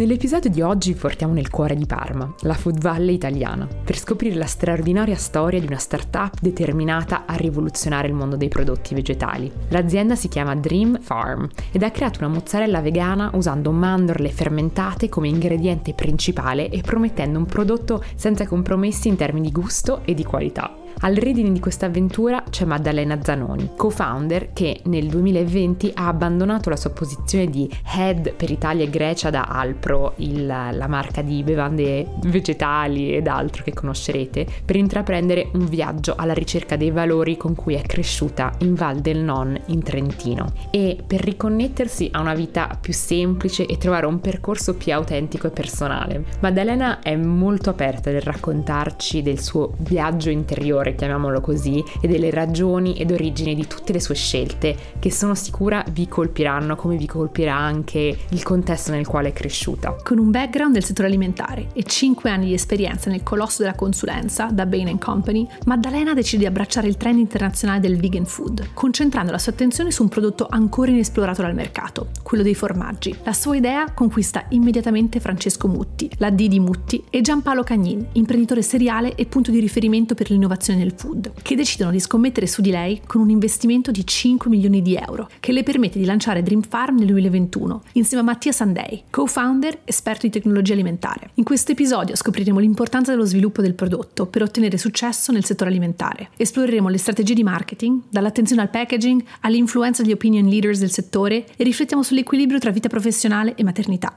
Nell'episodio di oggi portiamo nel cuore di Parma, la Food Valley italiana, per scoprire la straordinaria storia di una startup determinata a rivoluzionare il mondo dei prodotti vegetali. L'azienda si chiama Dream Farm ed ha creato una mozzarella vegana usando mandorle fermentate come ingrediente principale e promettendo un prodotto senza compromessi in termini di gusto e di qualità. Al redine di questa avventura c'è Maddalena Zanoni, co-founder che nel 2020 ha abbandonato la sua posizione di head per Italia e Grecia da Alpro, la marca di bevande vegetali ed altro che conoscerete, per intraprendere un viaggio alla ricerca dei valori con cui è cresciuta in Val del Non in Trentino e per riconnettersi a una vita più semplice e trovare un percorso più autentico e personale. Maddalena è molto aperta nel raccontarci del suo viaggio interiore, chiamiamolo così, e delle ragioni ed origini di tutte le sue scelte che sono sicura vi colpiranno come vi colpirà anche il contesto nel quale è cresciuta. Con un background del settore alimentare e 5 anni di esperienza nel colosso della consulenza da Bain & Company, Maddalena decide di abbracciare il trend internazionale del vegan food, concentrando la sua attenzione su un prodotto ancora inesplorato dal mercato, quello dei formaggi. La sua idea conquista immediatamente Francesco Mutti, la D di Mutti, e Giampaolo Cagnin, imprenditore seriale e punto di riferimento per l'innovazione nel food, che decidono di scommettere su di lei con un investimento di 5 milioni di euro, che le permette di lanciare Dream Farm nel 2021, insieme a Mattia Sandei, co-founder, esperto di tecnologia alimentare. In questo episodio scopriremo l'importanza dello sviluppo del prodotto per ottenere successo nel settore alimentare. Esploreremo le strategie di marketing, dall'attenzione al packaging all'influenza degli opinion leaders del settore e riflettiamo sull'equilibrio tra vita professionale e maternità.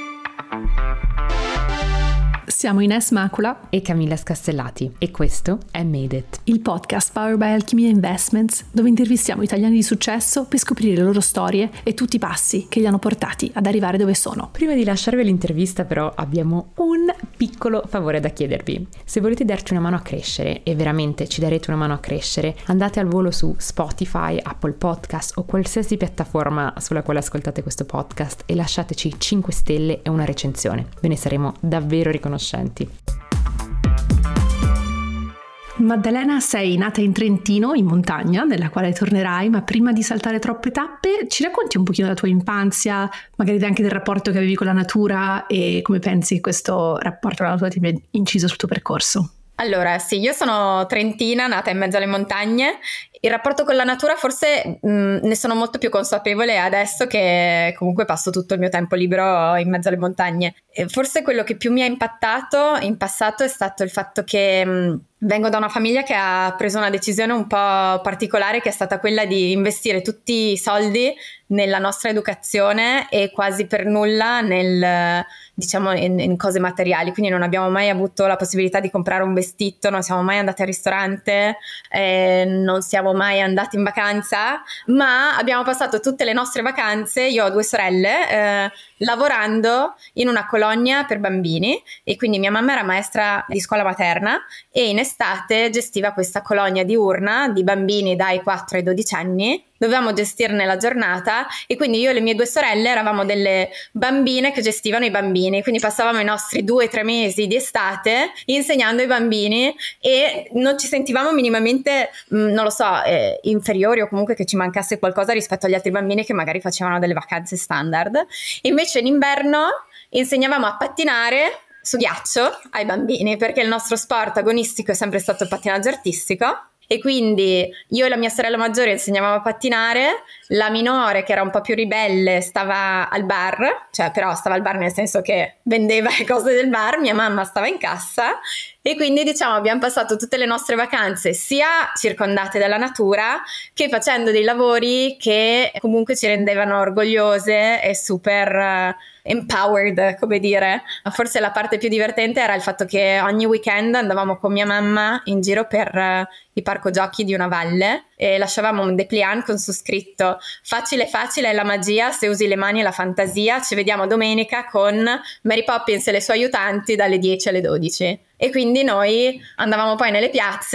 Siamo Ines Macula e Camilla Scastellati e questo è Made It, il podcast powered by Alchimia Investments, dove intervistiamo italiani di successo per scoprire le loro storie e tutti i passi che li hanno portati ad arrivare dove sono. Prima di lasciarvi l'intervista però abbiamo un piccolo favore da chiedervi. Se volete darci una mano a crescere, e veramente ci darete una mano a crescere, andate al volo su Spotify, Apple Podcast o qualsiasi piattaforma sulla quale ascoltate questo podcast e lasciateci 5 stelle e una recensione. Ve ne saremo davvero riconoscenti. Maddalena, sei nata in Trentino, in montagna, nella quale tornerai, ma prima di saltare troppe tappe, ci racconti un pochino della tua infanzia, magari anche del rapporto che avevi con la natura e come pensi che questo rapporto con la natura ti abbia inciso sul tuo percorso? Allora, sì, io sono trentina, nata in mezzo alle montagne. Il rapporto con la natura forse ne sono molto più consapevole adesso che comunque passo tutto il mio tempo libero in mezzo alle montagne. E forse quello che più mi ha impattato in passato è stato il fatto che vengo da una famiglia che ha preso una decisione un po' particolare, che è stata quella di investire tutti i soldi nella nostra educazione e quasi per nulla in cose materiali. Quindi non abbiamo mai avuto la possibilità di comprare un vestito, non siamo mai andati al ristorante, non siamo mai andati in vacanza, ma abbiamo passato tutte le nostre vacanze, io ho 2 sorelle, lavorando in una colonia per bambini, e quindi mia mamma era maestra di scuola materna e in estate gestiva questa colonia diurna di bambini dai 4 ai 12 anni. Dovevamo gestirne la giornata e quindi io e le mie 2 sorelle eravamo delle bambine che gestivano i bambini, quindi passavamo i nostri 2-3 mesi di estate insegnando ai bambini e non ci sentivamo minimamente, inferiori o comunque che ci mancasse qualcosa rispetto agli altri bambini che magari facevano delle vacanze standard. Invece in inverno insegnavamo a pattinare su ghiaccio ai bambini, perché il nostro sport agonistico è sempre stato il pattinaggio artistico. E quindi io e la mia sorella maggiore insegnavamo a pattinare, la minore, che era un po' più ribelle, stava al bar, però stava al bar nel senso che vendeva le cose del bar, mia mamma stava in cassa, e quindi abbiamo passato tutte le nostre vacanze sia circondate dalla natura che facendo dei lavori che comunque ci rendevano orgogliose e super empowered, come dire. Forse la parte più divertente era il fatto che ogni weekend andavamo con mia mamma in giro per i parco giochi di una valle e lasciavamo un dépliant con su scritto: facile facile è la magia se usi le mani e la fantasia, ci vediamo domenica con Mary Poppins e le sue aiutanti dalle 10 alle 12. E quindi noi andavamo poi nelle piazze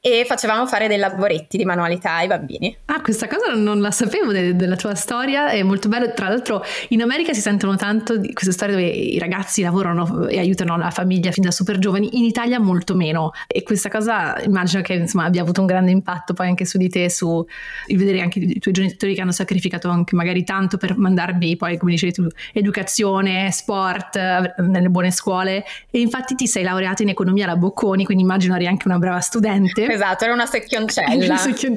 e facevamo fare dei lavoretti di manualità ai bambini. Ah, questa cosa non la sapevo della tua storia, è molto bello. Tra l'altro in America si sentono tanto di queste storie dove i ragazzi lavorano e aiutano la famiglia fin da super giovani, in Italia molto meno, e questa cosa immagino che insomma abbia avuto un grande impatto poi anche su di te, su il vedere anche i tuoi genitori che hanno sacrificato anche magari tanto per mandarvi poi, come dicevi tu, educazione, sport, nelle buone scuole, e infatti ti sei laureata in economia alla Bocconi, quindi immagino eri anche una brava studente. Esatto, era una secchioncella.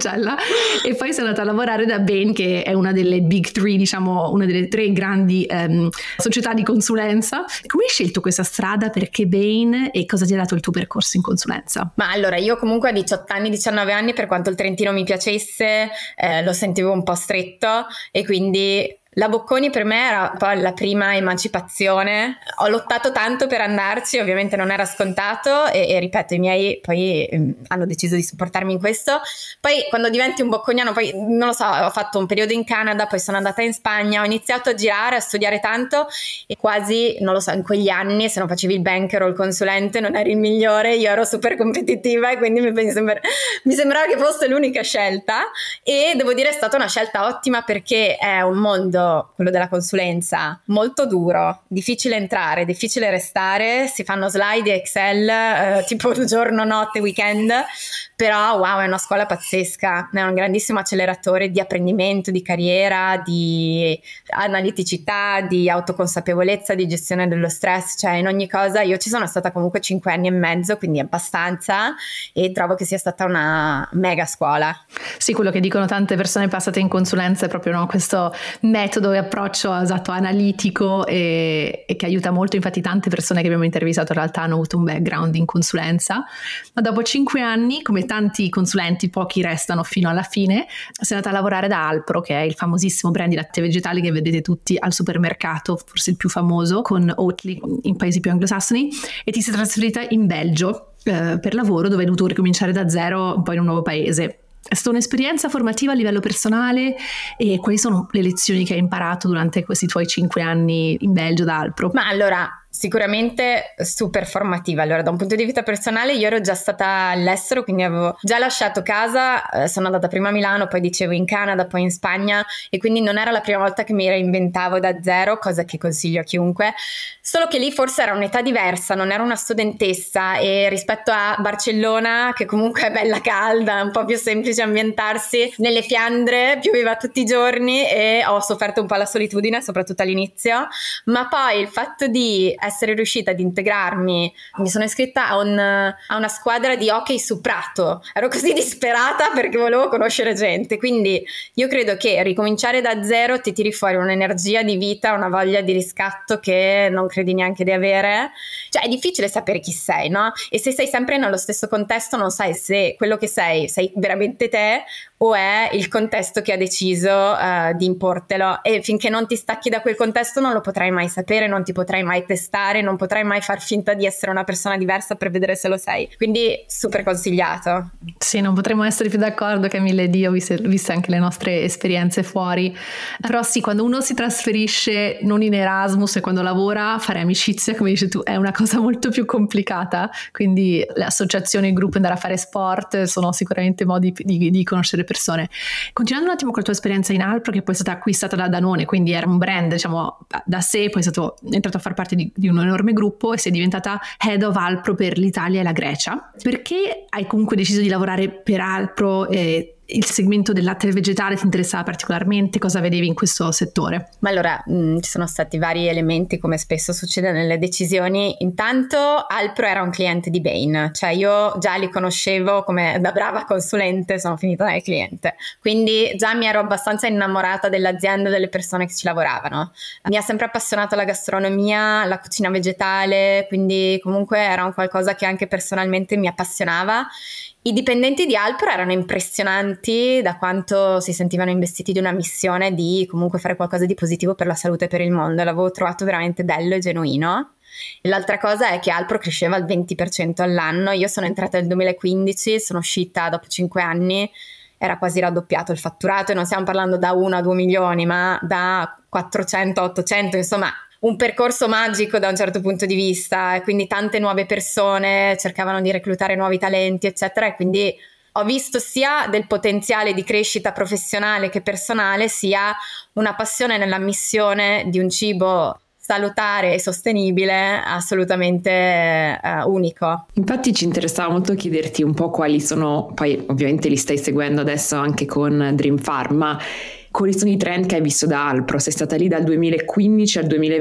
E poi sei andata a lavorare da Bain, che è una delle big three, diciamo una delle 3 grandi società di consulenza. Come hai scelto questa strada? Perché Bain, e cosa ti ha dato il tuo percorso in consulenza? Ma allora, io comunque a 18 anni, 19 anni, per quanto il Trentino mi piacesse, lo sentivo un po' stretto, e quindi la Bocconi per me era un po' la prima emancipazione. Ho lottato tanto per andarci, ovviamente non era scontato, e ripeto, i miei poi hanno deciso di supportarmi in questo. Poi quando diventi un bocconiano, poi non lo so, ho fatto un periodo in Canada, poi sono andata in Spagna, ho iniziato a girare, a studiare tanto, e quasi, non lo so, in quegli anni se non facevi il banker o il consulente non eri il migliore, io ero super competitiva e quindi mi sembrava che fosse l'unica scelta, e devo dire è stata una scelta ottima, perché è un mondo, quello della consulenza, molto duro, difficile entrare, difficile restare, si fanno slide e Excel tipo giorno, notte, weekend, però wow, è una scuola pazzesca, è un grandissimo acceleratore di apprendimento, di carriera, di analiticità, di autoconsapevolezza, di gestione dello stress, cioè in ogni cosa. Io ci sono stata comunque 5 anni e mezzo, quindi abbastanza, e trovo che sia stata una mega scuola. Sì, quello che dicono tante persone passate in consulenza è proprio questo metodo e approccio esatto analitico, e che aiuta molto. Infatti tante persone che abbiamo intervistato in realtà hanno avuto un background in consulenza, ma dopo 5 anni, come tanti consulenti, pochi restano fino alla fine, sei andata a lavorare da Alpro, che è il famosissimo brand di latte vegetale che vedete tutti al supermercato, forse il più famoso, con Oatly in paesi più anglosassoni, e ti sei trasferita in Belgio per lavoro, dove hai dovuto ricominciare da zero un po' in un nuovo paese. È stata un'esperienza formativa a livello personale, e quali sono le lezioni che hai imparato durante questi tuoi 5 anni in Belgio da Alpro? Ma allora, sicuramente super formativa. Allora, da un punto di vista personale, io ero già stata all'estero, quindi avevo già lasciato casa, sono andata prima a Milano, poi dicevo in Canada, poi in Spagna, e quindi non era la prima volta che mi reinventavo da zero, cosa che consiglio a chiunque, solo che lì forse era un'età diversa, non ero una studentessa, e rispetto a Barcellona, che comunque è bella calda, un po' più semplice ambientarsi, nelle Fiandre pioveva tutti i giorni e ho sofferto un po' la solitudine, soprattutto all'inizio, ma poi il fatto di essere riuscita ad integrarmi, mi sono iscritta a una squadra di hockey su prato, ero così disperata perché volevo conoscere gente, quindi io credo che ricominciare da zero ti tiri fuori un'energia di vita, una voglia di riscatto che non credi neanche di avere. Cioè è difficile sapere chi sei, no? E se sei sempre nello stesso contesto non sai se quello che sei veramente te o è il contesto che ha deciso di importelo, e finché non ti stacchi da quel contesto non lo potrai mai sapere, non ti potrai mai testare, non potrai mai far finta di essere una persona diversa per vedere se lo sei, quindi super consigliato. Sì, non potremmo essere più d'accordo, Camille, io viste anche le nostre esperienze fuori, però sì, quando uno si trasferisce non in Erasmus e quando lavora, fare amicizia, come dici tu, è una cosa molto più complicata, quindi le associazioni, il gruppo, andare a fare sport sono sicuramente modi di conoscere persone. Continuando un attimo con la tua esperienza in Alpro, che poi è stata acquistata da Danone, quindi era un brand diciamo da sé, poi è entrato a far parte di un enorme gruppo e sei diventata head of Alpro per l'Italia e la Grecia. Perché hai comunque deciso di lavorare per Alpro e il segmento del latte vegetale ti interessava particolarmente? Cosa vedevi in questo settore? Ma allora, ci sono stati vari elementi, come spesso succede nelle decisioni. Intanto Alpro era un cliente di Bain, cioè io già li conoscevo come da brava consulente, sono finita nel cliente, quindi già mi ero abbastanza innamorata dell'azienda e delle persone che ci lavoravano. Mi ha sempre appassionato la gastronomia, la cucina vegetale, quindi comunque era un qualcosa che anche personalmente mi appassionava. I dipendenti di Alpro erano impressionanti da quanto si sentivano investiti di una missione di comunque fare qualcosa di positivo per la salute e per il mondo. L'avevo trovato veramente bello e genuino. E l'altra cosa è che Alpro cresceva al 20% all'anno. Io sono entrata nel 2015, sono uscita dopo 5 anni, era quasi raddoppiato il fatturato, e non stiamo parlando da 1 a 2 milioni, ma da 400 a 800, insomma un percorso magico da un certo punto di vista, e quindi tante nuove persone cercavano di reclutare nuovi talenti eccetera, e quindi ho visto sia del potenziale di crescita professionale che personale, sia una passione nella missione di un cibo salutare e sostenibile assolutamente unico. Infatti ci interessava molto chiederti un po' quali sono, poi ovviamente li stai seguendo adesso anche con Dream Farm, ma quali sono i trend che hai visto da Alpro? Sei stata lì dal 2015 al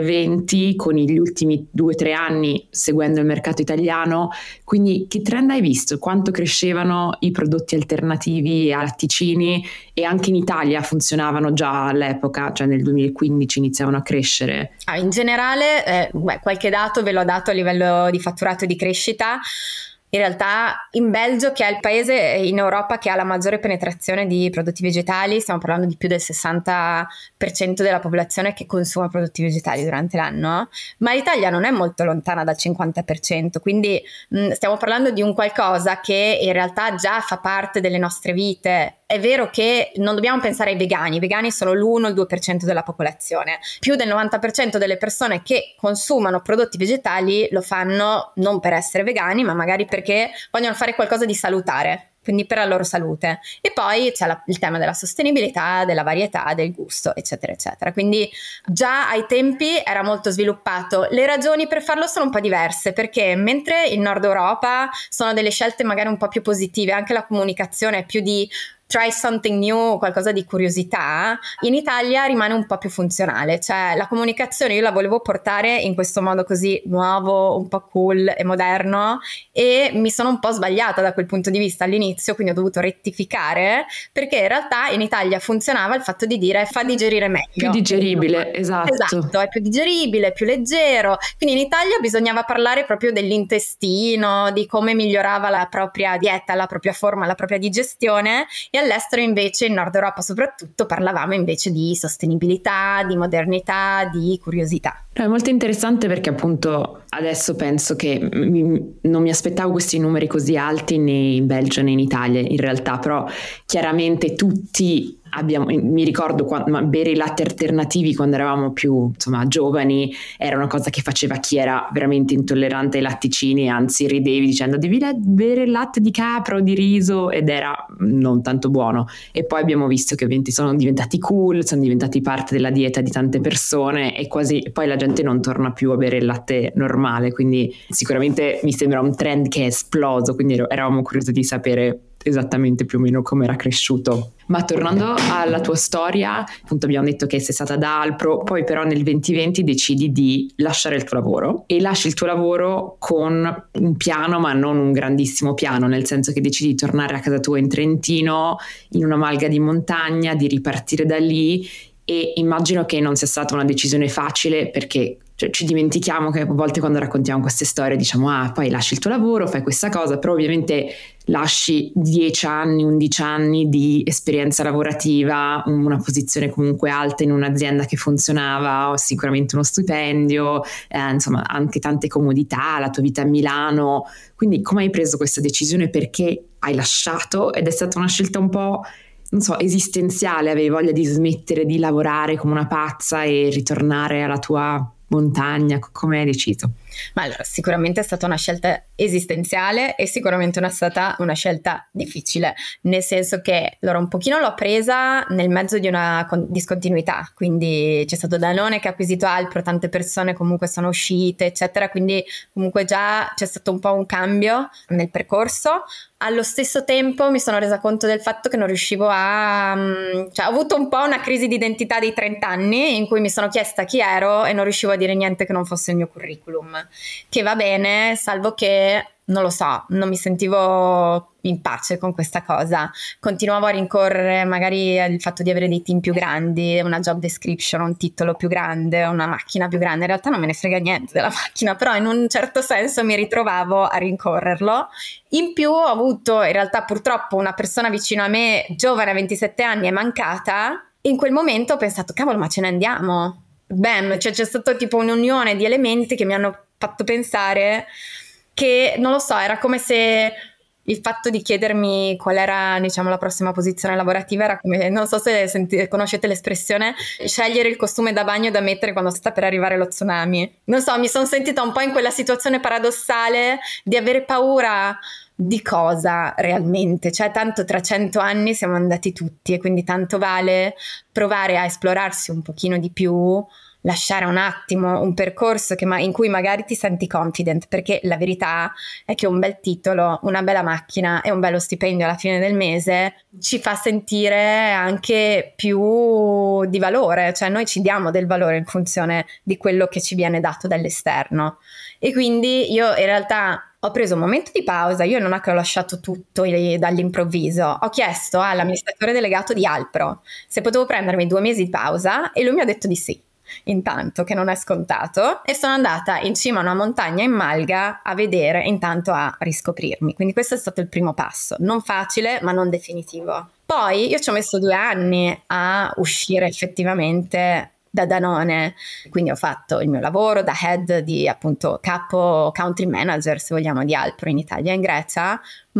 2020 con gli ultimi 2-3 anni seguendo il mercato italiano, quindi che trend hai visto? Quanto crescevano i prodotti alternativi a latticini e anche in Italia funzionavano già all'epoca, cioè nel 2015 iniziavano a crescere? In generale, qualche dato ve l'ho dato a livello di fatturato e di crescita. In realtà in Belgio, che è il paese in Europa che ha la maggiore penetrazione di prodotti vegetali, stiamo parlando di più del 60% della popolazione che consuma prodotti vegetali durante l'anno, ma l'Italia non è molto lontana dal 50%, quindi stiamo parlando di un qualcosa che in realtà già fa parte delle nostre vite. È vero che non dobbiamo pensare ai vegani, i vegani sono l'1-2% della popolazione, più del 90% delle persone che consumano prodotti vegetali lo fanno non per essere vegani, ma magari perché vogliono fare qualcosa di salutare, quindi per la loro salute. E poi c'è il tema della sostenibilità, della varietà, del gusto, eccetera, eccetera. Quindi già ai tempi era molto sviluppato. Le ragioni per farlo sono un po' diverse, perché mentre in Nord Europa sono delle scelte magari un po' più positive, anche la comunicazione è più di try something new, qualcosa di curiosità, in Italia rimane un po' più funzionale, cioè la comunicazione io la volevo portare in questo modo così nuovo, un po' cool e moderno, e mi sono un po' sbagliata da quel punto di vista all'inizio, quindi ho dovuto rettificare, perché in realtà in Italia funzionava il fatto di dire fa digerire meglio. Più digeribile, esatto. Esatto, è più digeribile, più leggero, quindi in Italia bisognava parlare proprio dell'intestino, di come migliorava la propria dieta, la propria forma, la propria digestione. E all'estero invece, in Nord Europa soprattutto, parlavamo invece di sostenibilità, di modernità, di curiosità. È molto interessante perché appunto adesso penso che non mi aspettavo questi numeri così alti né in Belgio né in Italia in realtà, però chiaramente tutti mi ricordo bere i latte alternativi quando eravamo più giovani era una cosa che faceva chi era veramente intollerante ai latticini, anzi ridevi dicendo devi bere il latte di capra o di riso, ed era non tanto buono. E poi abbiamo visto che ovviamente sono diventati cool, sono diventati parte della dieta di tante persone e poi la gente non torna più a bere il latte normale, quindi sicuramente mi sembra un trend che è esploso, quindi eravamo curiosi di sapere esattamente più o meno come era cresciuto. Ma tornando alla tua storia, appunto abbiamo detto che sei stata da Alpro, poi però nel 2020 decidi di lasciare il tuo lavoro, e lasci il tuo lavoro con un piano, ma non un grandissimo piano, nel senso che decidi di tornare a casa tua in Trentino, in una malga di montagna, di ripartire da lì, e immagino che non sia stata una decisione facile, perché ci dimentichiamo che a volte quando raccontiamo queste storie diciamo poi lasci il tuo lavoro, fai questa cosa, però ovviamente lasci 10 anni, 11 anni di esperienza lavorativa, una posizione comunque alta in un'azienda che funzionava, sicuramente uno stipendio, insomma anche tante comodità, la tua vita a Milano. Quindi come hai preso questa decisione? Perché hai lasciato? Ed è stata una scelta un po' esistenziale? Avevi voglia di smettere di lavorare come una pazza e ritornare alla tua montagna? Come hai deciso? Ma allora, sicuramente è stata una scelta esistenziale e sicuramente è stata una scelta difficile, nel senso che allora un pochino l'ho presa nel mezzo di una discontinuità, quindi c'è stato Danone che ha acquisito Alpro, tante persone comunque sono uscite eccetera, quindi comunque già c'è stato un po' un cambio nel percorso. Allo stesso tempo mi sono resa conto del fatto che non riuscivo ho avuto un po' una crisi di identità dei 30 anni in cui mi sono chiesta chi ero e non riuscivo a dire niente che non fosse il mio curriculum, che va bene, salvo che non lo so, non mi sentivo in pace con questa cosa, continuavo a rincorrere magari il fatto di avere dei team più grandi, una job description, un titolo più grande, una macchina più grande. In realtà non me ne frega niente della macchina, però in un certo senso mi ritrovavo a rincorrerlo. In più ho avuto in realtà purtroppo una persona vicino a me, giovane a 27 anni, è mancata. In quel momento ho pensato cavolo, ma ce ne andiamo? Bam, cioè c'è stato tipo un'unione di elementi che mi hanno fatto pensare che, non lo so, era come se il fatto di chiedermi qual era, diciamo, la prossima posizione lavorativa era come, non so se conoscete l'espressione, scegliere il costume da bagno da mettere quando sta per arrivare lo tsunami. Non so, mi sono sentita un po' in quella situazione paradossale di avere paura di cosa realmente, cioè tanto tra 100 anni siamo andati tutti e quindi tanto vale provare a esplorarsi un pochino di più, lasciare un attimo un percorso in cui magari ti senti confident, perché la verità è che un bel titolo, una bella macchina e un bello stipendio alla fine del mese ci fa sentire anche più di valore, cioè noi ci diamo del valore in funzione di quello che ci viene dato dall'esterno. E quindi io in realtà ho preso un momento di pausa, io non è che ho lasciato tutto dall'improvviso, ho chiesto all'amministratore delegato di Alpro se potevo prendermi 2 mesi di pausa e lui mi ha detto di sì. Intanto, che non è scontato, e sono andata in cima a una montagna in Malga a vedere, intanto a riscoprirmi. Quindi questo è stato il primo passo, non facile ma non definitivo. Poi io ci ho messo 2 anni a uscire effettivamente da Danone, quindi ho fatto il mio lavoro da head di appunto capo country manager, se vogliamo, di Alpro in Italia e in Grecia,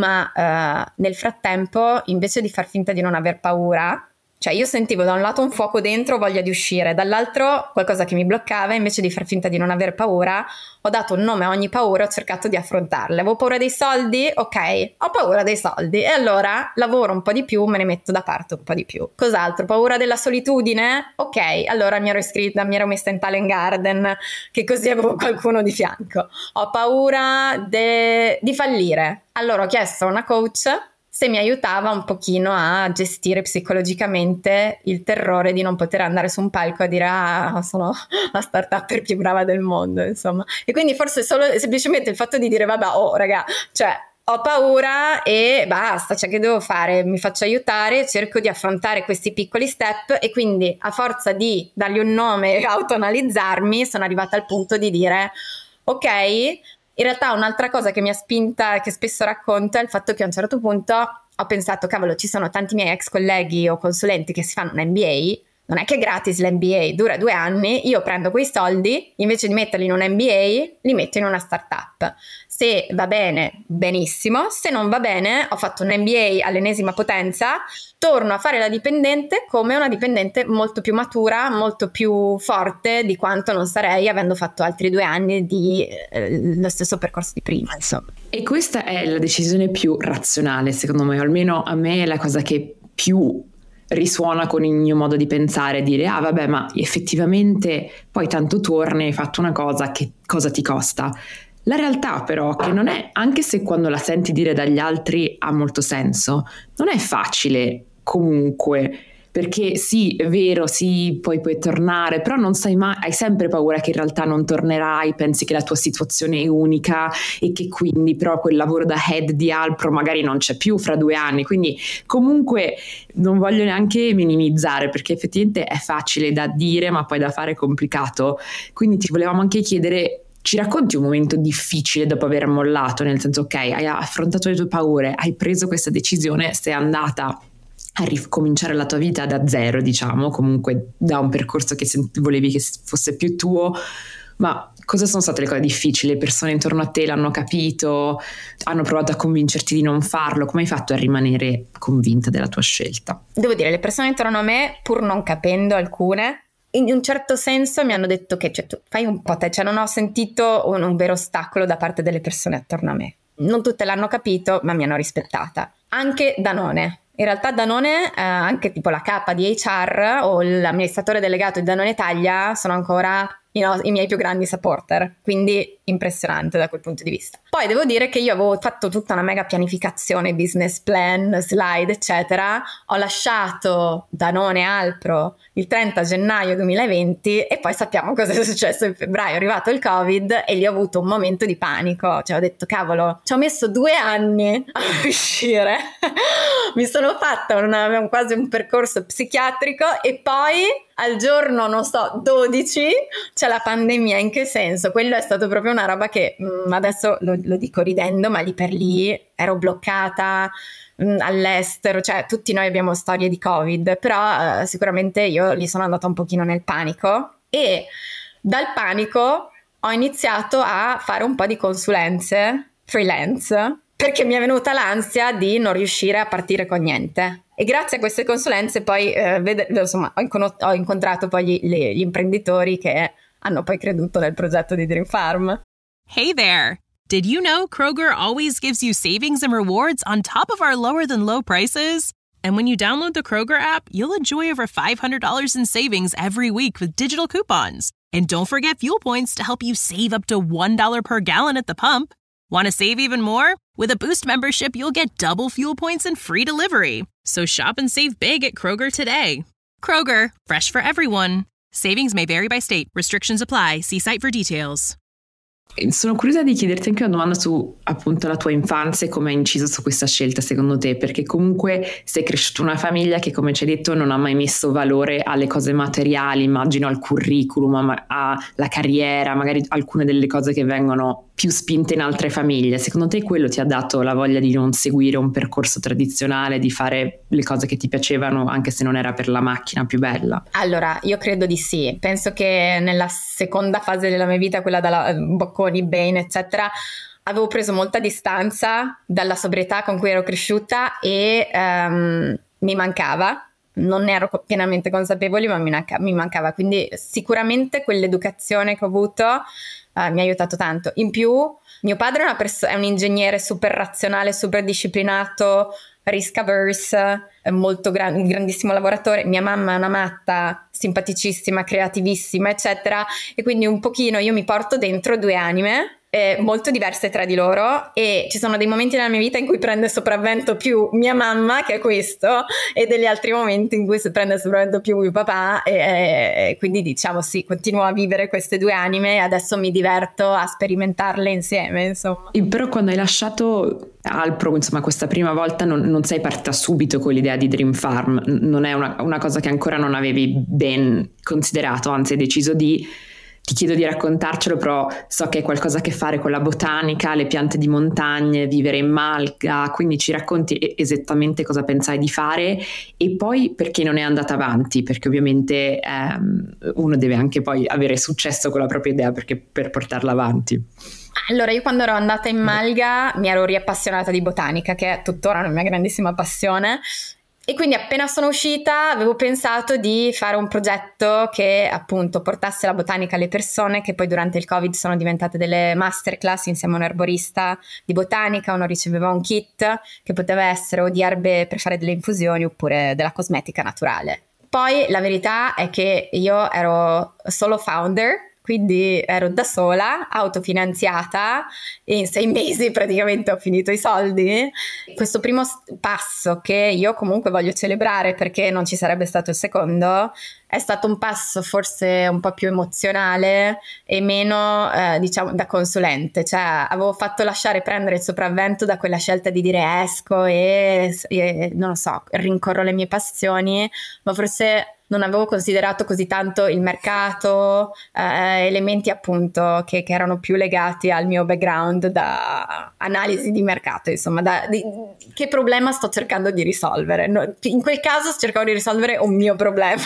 ma nel frattempo, invece di far finta di non aver paura, cioè io sentivo da un lato un fuoco dentro, voglia di uscire, dall'altro qualcosa che mi bloccava, invece di far finta di non aver paura, ho dato un nome a ogni paura, ho cercato di affrontarle. Avevo paura dei soldi? Ok, ho paura dei soldi e allora lavoro un po' di più, me ne metto da parte un po' di più. Cos'altro? Paura della solitudine? Ok, allora mi ero iscritta, mi ero messa in Talent Garden, che così avevo qualcuno di fianco. Ho paura di fallire. Allora ho chiesto a una coach se mi aiutava un pochino a gestire psicologicamente il terrore di non poter andare su un palco a dire sono la startup più brava del mondo, insomma. E quindi forse semplicemente il fatto di dire vabbè, raga, cioè ho paura e basta, cioè che devo fare? Mi faccio aiutare, cerco di affrontare questi piccoli step e quindi a forza di dargli un nome e autoanalizzarmi sono arrivata al punto di dire ok. In realtà un'altra cosa che mi ha spinta, che spesso racconto, è il fatto che a un certo punto ho pensato, cavolo, ci sono tanti miei ex colleghi o consulenti che si fanno un MBA, non è che è gratis l'MBA, dura 2 anni, io prendo quei soldi, invece di metterli in un MBA, li metto in una startup. Se va bene, benissimo, se non va bene, ho fatto un MBA all'ennesima potenza, torno a fare la dipendente come una dipendente molto più matura, molto più forte di quanto non sarei avendo fatto altri 2 anni di lo stesso percorso di prima, insomma. E questa è la decisione più razionale, secondo me, o almeno a me è la cosa che più risuona con il mio modo di pensare, dire vabbè, ma effettivamente poi tanto torni, hai fatto una cosa, che cosa ti costa? La realtà però che non è, anche se quando la senti dire dagli altri ha molto senso, non è facile comunque, perché sì, è vero, sì, poi puoi tornare, però non sai mai, hai sempre paura che in realtà non tornerai, pensi che la tua situazione è unica e che quindi però quel lavoro da head di Alpro magari non c'è più fra 2 anni, quindi comunque non voglio neanche minimizzare, perché effettivamente è facile da dire ma poi da fare è complicato, quindi ti volevamo anche chiedere, ci racconti un momento difficile dopo aver mollato, nel senso ok, hai affrontato le tue paure, hai preso questa decisione, sei andata a ricominciare la tua vita da zero, diciamo, comunque da un percorso che volevi che fosse più tuo, ma cosa sono state le cose difficili? Le persone intorno a te l'hanno capito, hanno provato a convincerti di non farlo, come hai fatto a rimanere convinta della tua scelta? Devo dire, le persone intorno a me, pur non capendo alcune, in un certo senso mi hanno detto che tu fai un po' te, cioè non ho sentito un vero ostacolo da parte delle persone attorno a me. Non tutte l'hanno capito, ma mi hanno rispettata. Anche Danone. In realtà Danone, anche tipo la capa di HR o l'amministratore delegato di Danone Italia sono ancora i miei più grandi supporter, quindi impressionante da quel punto di vista. Poi devo dire che io avevo fatto tutta una mega pianificazione, business plan, slide, eccetera. Ho lasciato Danone Alpro il 30 gennaio 2020 e poi sappiamo cosa è successo in febbraio. È arrivato il Covid e lì ho avuto un momento di panico, cioè ho detto cavolo, ci ho messo 2 anni a uscire, mi sono fatta quasi un percorso psichiatrico e poi al giorno, non so, 12 c'è la pandemia. In che senso? Quello è stato proprio una roba che adesso lo dico ridendo, ma lì per lì ero bloccata all'estero, cioè tutti noi abbiamo storie di Covid, però sicuramente io lì sono andata un pochino nel panico e dal panico ho iniziato a fare un po' di consulenze freelance perché mi è venuta l'ansia di non riuscire a partire con niente. E grazie a queste consulenze poi insomma, ho incontrato poi gli imprenditori che hanno poi creduto nel progetto di Dream Farm. Hey there! Did you know Kroger always gives you savings and rewards on top of our lower-than-low prices? And when you download the Kroger app, you'll enjoy over $500 in savings every week with digital coupons. And don't forget fuel points to help you save up to $1 per gallon at the pump. Want to save even more? With a Boost membership, you'll get double fuel points and free delivery. So shop and save big at Kroger today. Kroger, fresh for everyone. Savings may vary by state. Restrictions apply. See site for details. Sono curiosa di chiederti anche una domanda su appunto la tua infanzia e come ha inciso su questa scelta secondo te, perché comunque sei cresciuto in una famiglia che, come ci hai detto, non ha mai messo valore alle cose materiali, immagino al curriculum, alla carriera, magari alcune delle cose che vengono più spinte in altre famiglie. Secondo te quello ti ha dato la voglia di non seguire un percorso tradizionale, di fare le cose che ti piacevano anche se non era per la macchina più bella? Allora, io credo di sì. Penso che nella seconda fase della mia vita, quella dalla Bocconi, Bain, eccetera, avevo preso molta distanza dalla sobrietà con cui ero cresciuta e mi mancava. Non ne ero pienamente consapevole, ma mi mancava. Quindi sicuramente quell'educazione che ho avuto mi ha aiutato tanto. In più, mio padre è un ingegnere super razionale, super disciplinato, risk averse, molto un grandissimo lavoratore. Mia mamma è una matta, simpaticissima, creativissima, eccetera. E quindi un pochino io mi porto dentro due anime molto diverse tra di loro, e ci sono dei momenti nella mia vita in cui prende sopravvento più mia mamma, che è questo, e degli altri momenti in cui prende sopravvento più mio papà, e quindi diciamo sì, continuo a vivere queste due anime e adesso mi diverto a sperimentarle insieme, insomma. Però quando hai lasciato Alpro, insomma, questa prima volta non sei partita subito con l'idea di Dream Farm, non è una cosa che ancora non avevi ben considerato, anzi hai deciso ti chiedo di raccontarcelo, però so che è qualcosa a che fare con la botanica, le piante di montagne, vivere in Malga, quindi ci racconti esattamente cosa pensai di fare e poi perché non è andata avanti, perché ovviamente uno deve anche poi avere successo con la propria idea per portarla avanti. Allora, io quando ero andata in Malga mi ero riappassionata di botanica, che è tuttora una mia grandissima passione. E quindi appena sono uscita avevo pensato di fare un progetto che appunto portasse la botanica alle persone, che poi durante il Covid sono diventate delle masterclass insieme a un erborista di botanica. Uno riceveva un kit che poteva essere o di erbe per fare delle infusioni oppure della cosmetica naturale. Poi la verità è che io ero solo founder, quindi ero da sola, autofinanziata, e in 6 mesi praticamente ho finito i soldi. Questo primo passo, che io comunque voglio celebrare perché non ci sarebbe stato il secondo, è stato un passo forse un po' più emozionale e meno diciamo da consulente, cioè avevo fatto lasciare prendere il sopravvento da quella scelta di dire esco e non lo so, rincorro le mie passioni, ma forse non avevo considerato così tanto il mercato, elementi appunto che erano più legati al mio background da analisi di mercato, insomma, che problema sto cercando di risolvere. No, in quel caso cercavo di risolvere un mio problema,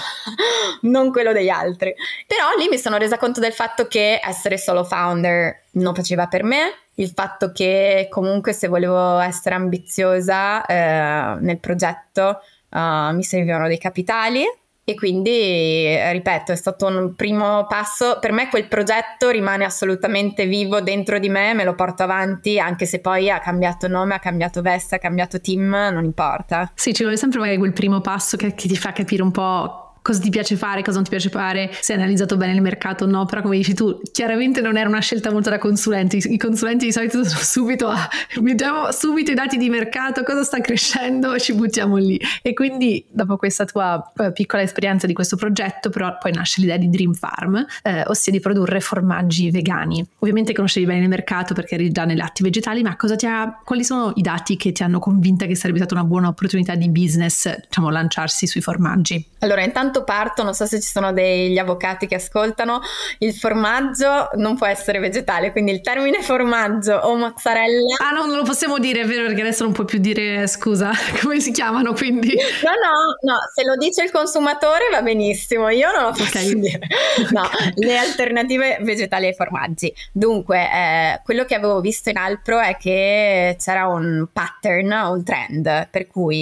non quello degli altri. Però lì mi sono resa conto del fatto che essere solo founder non faceva per me, il fatto che comunque se volevo essere ambiziosa nel progetto mi servivano dei capitali. E quindi, ripeto, è stato un primo passo. Per me quel progetto rimane assolutamente vivo dentro di me lo porto avanti, anche se poi ha cambiato nome, ha cambiato veste, ha cambiato team, non importa. Sì, ci vuole sempre magari quel primo passo che ti fa capire un po' cosa ti piace fare, cosa non ti piace fare, se hai analizzato bene il mercato o no. Però come dici tu, chiaramente non era una scelta molto da consulenti. I consulenti di solito sono subito mettiamo subito i dati di mercato, cosa sta crescendo e ci buttiamo lì. E quindi dopo questa tua piccola esperienza di questo progetto, però poi nasce l'idea di Dream Farm, ossia di produrre formaggi vegani. Ovviamente conoscevi bene il mercato perché eri già nei latti vegetali, ma quali sono i dati che ti hanno convinta che sarebbe stata una buona opportunità di business, diciamo, lanciarsi sui formaggi? Allora, intanto parto, non so se ci sono degli avvocati che ascoltano, il formaggio non può essere vegetale, quindi il termine formaggio o mozzarella... Ah no, non lo possiamo dire, è vero, perché adesso non puoi più dire, scusa, come si chiamano, quindi... No, se lo dice il consumatore va benissimo, io non lo posso dire. No, le alternative vegetali ai formaggi. Dunque, quello che avevo visto in Alpro è che c'era un pattern, un trend, per cui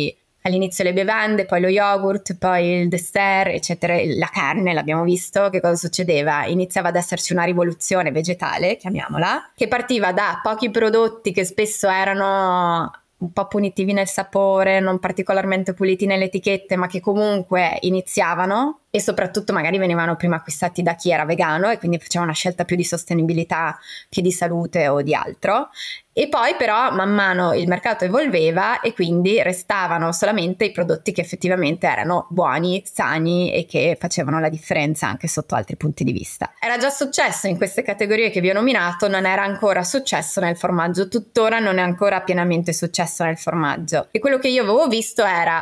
all'inizio le bevande, poi lo yogurt, poi il dessert, eccetera, la carne, l'abbiamo visto, che cosa succedeva? Iniziava ad esserci una rivoluzione vegetale, chiamiamola, che partiva da pochi prodotti che spesso erano un po' punitivi nel sapore, non particolarmente puliti nelle etichette, ma che comunque iniziavano, e soprattutto magari venivano prima acquistati da chi era vegano e quindi faceva una scelta più di sostenibilità che di salute o di altro. E poi però man mano il mercato evolveva e quindi restavano solamente i prodotti che effettivamente erano buoni, sani e che facevano la differenza anche sotto altri punti di vista. Era già successo in queste categorie che vi ho nominato, non era ancora successo nel formaggio, tuttora non è ancora pienamente successo nel formaggio. E quello che io avevo visto era,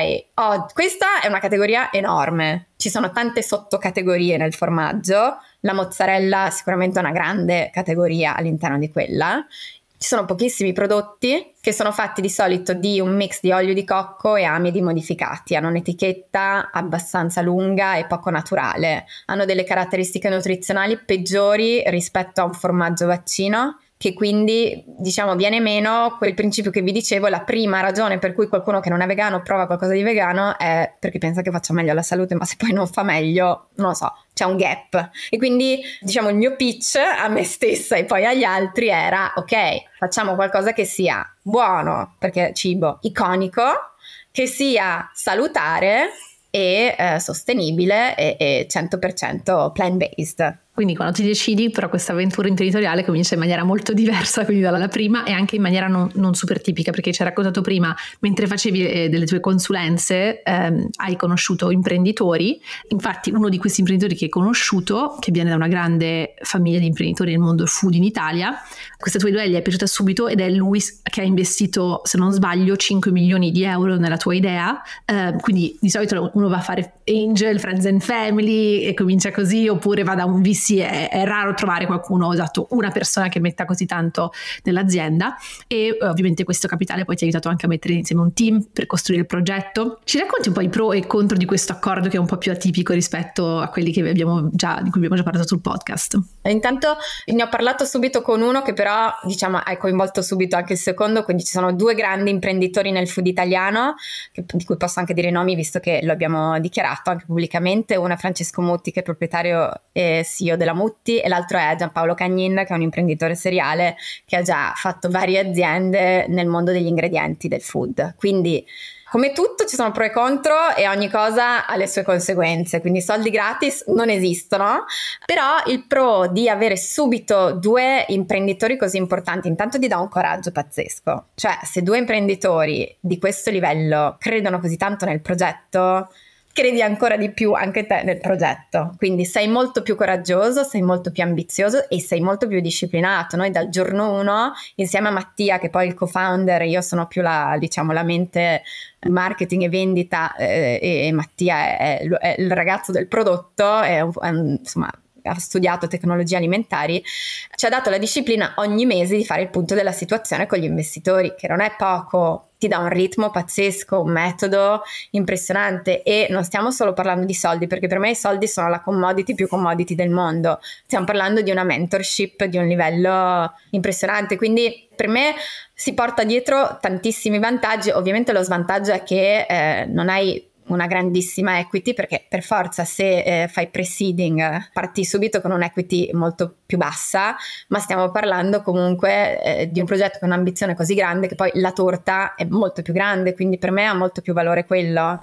ok, questa è una categoria enorme, ci sono tante sottocategorie nel formaggio, la mozzarella sicuramente è una grande categoria all'interno di quella. Ci sono pochissimi prodotti che sono fatti di solito di un mix di olio di cocco e amidi modificati, hanno un'etichetta abbastanza lunga e poco naturale, hanno delle caratteristiche nutrizionali peggiori rispetto a un formaggio vaccino, che quindi diciamo viene meno quel principio che vi dicevo. La prima ragione per cui qualcuno che non è vegano prova qualcosa di vegano è perché pensa che faccia meglio alla salute, ma se poi non fa meglio, non lo so, c'è un gap. E quindi diciamo il mio pitch a me stessa e poi agli altri era, ok, facciamo qualcosa che sia buono, perché cibo, iconico, che sia salutare e sostenibile e 100% plant-based. Quindi quando ti decidi per questa avventura imprenditoriale comincia in maniera molto diversa quindi dalla prima, e anche in maniera non super tipica, perché ci hai raccontato prima, mentre facevi delle tue consulenze hai conosciuto imprenditori. Infatti uno di questi imprenditori che hai conosciuto, che viene da una grande famiglia di imprenditori nel mondo food in Italia, questa tua idea gli è piaciuta subito ed è lui che ha investito, se non sbaglio, 5 milioni di euro nella tua idea. Quindi di solito uno va a fare angel, friends and family e comincia così, oppure va da un VC. È raro trovare qualcuno, esatto, una persona che metta così tanto nell'azienda, e ovviamente questo capitale poi ti ha aiutato anche a mettere insieme un team per costruire il progetto. Ci racconti un po' i pro e contro di questo accordo, che è un po' più atipico rispetto a quelli che di cui abbiamo già parlato sul podcast? Intanto ne ho parlato subito con uno che però diciamo hai coinvolto subito anche il secondo, quindi ci sono due grandi imprenditori nel food italiano di cui posso anche dire i nomi visto che lo abbiamo dichiarato anche pubblicamente. Uno è Francesco Mutti, che è proprietario e CEO della Mutti, e l'altro è Giampaolo Cagnin, che è un imprenditore seriale che ha già fatto varie aziende nel mondo degli ingredienti del food. Quindi come tutto ci sono pro e contro e ogni cosa ha le sue conseguenze, quindi soldi gratis non esistono. Però il pro di avere subito due imprenditori così importanti intanto ti dà un coraggio pazzesco, cioè se due imprenditori di questo livello credono così tanto nel progetto, credi ancora di più anche te nel progetto, quindi sei molto più coraggioso, sei molto più ambizioso e sei molto più disciplinato. Noi dal giorno 1 insieme a Mattia, che poi è il co-founder, io sono più la mente marketing e vendita, e Mattia è il ragazzo del prodotto, insomma ha studiato tecnologie alimentari, ci ha dato la disciplina ogni mese di fare il punto della situazione con gli investitori, che non è poco, ti dà un ritmo pazzesco, un metodo impressionante. E non stiamo solo parlando di soldi, perché per me i soldi sono la commodity più commodity del mondo, stiamo parlando di una mentorship di un livello impressionante, quindi per me si porta dietro tantissimi vantaggi. Ovviamente lo svantaggio è che non hai una grandissima equity, perché per forza se fai pre-seeding parti subito con un'equity molto più bassa, ma stiamo parlando comunque di un progetto con un'ambizione così grande che poi la torta è molto più grande, quindi per me ha molto più valore quello.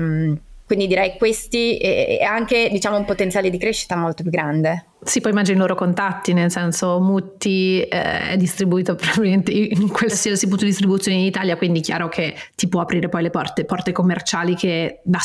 Quindi direi questi e anche diciamo un potenziale di crescita molto più grande. Sì, poi immagino i loro contatti, nel senso Mutti è distribuito probabilmente in qualsiasi punto di distribuzione in Italia, quindi chiaro che ti può aprire poi le porte commerciali che da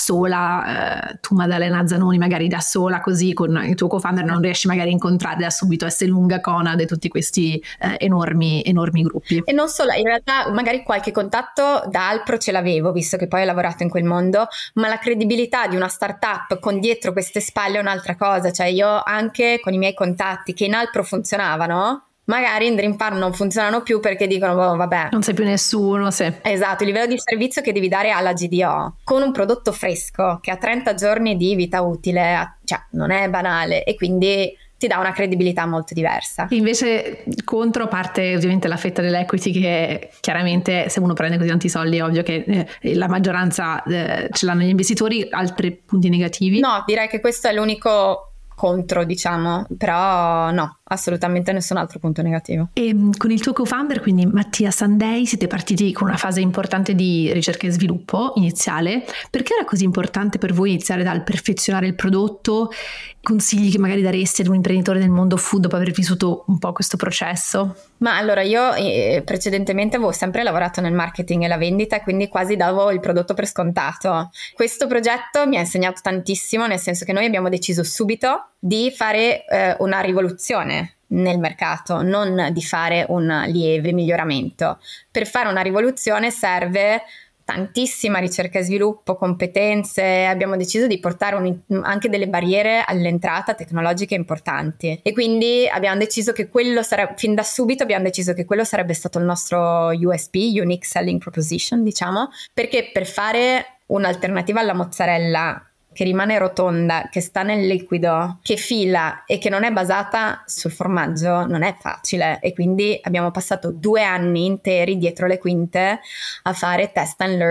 sola, tu Maddalena Zanoni magari da sola così con il tuo co-founder non riesci magari a incontrare da subito Esselunga, Conad e tutti questi enormi gruppi. E non solo, in realtà magari qualche contatto da Alpro ce l'avevo, visto che poi ho lavorato in quel mondo, ma la credibilità di una startup con dietro queste spalle è un'altra cosa. Cioè io anche con i miei contatti che in Alpro funzionavano, magari in Dream Farm non funzionano più perché dicono vabbè, non sei più nessuno. Sì. Esatto, il livello di servizio che devi dare alla GDO con un prodotto fresco che ha 30 giorni di vita utile, cioè non è banale, e quindi ti dà una credibilità molto diversa. Invece contro parte ovviamente la fetta dell'equity, che chiaramente se uno prende così tanti soldi è ovvio che la maggioranza ce l'hanno gli investitori. Altri punti negativi? No, direi che questo è l'unico contro, diciamo, però no, assolutamente nessun altro punto negativo. E con il tuo co-founder, quindi Mattia Sandei, siete partiti con una fase importante di ricerca e sviluppo iniziale. Perché era così importante per voi iniziare dal perfezionare il prodotto? Consigli che magari daresti ad un imprenditore del mondo food dopo aver vissuto un po' questo processo? Ma allora io precedentemente avevo sempre lavorato nel marketing e la vendita e quindi quasi davo il prodotto per scontato. Questo progetto mi ha insegnato tantissimo, nel senso che noi abbiamo deciso subito di fare una rivoluzione nel mercato, non di fare un lieve miglioramento. Per fare una rivoluzione serve tantissima ricerca e sviluppo, competenze. Abbiamo deciso di portare anche delle barriere all'entrata tecnologiche importanti e quindi abbiamo deciso che quello fin da subito abbiamo deciso che quello sarebbe stato il nostro USP, Unique Selling Proposition, diciamo, perché per fare un'alternativa alla mozzarella che rimane rotonda, che sta nel liquido, che fila e che non è basata sul formaggio, non è facile. E quindi abbiamo passato 2 anni interi dietro le quinte a fare test and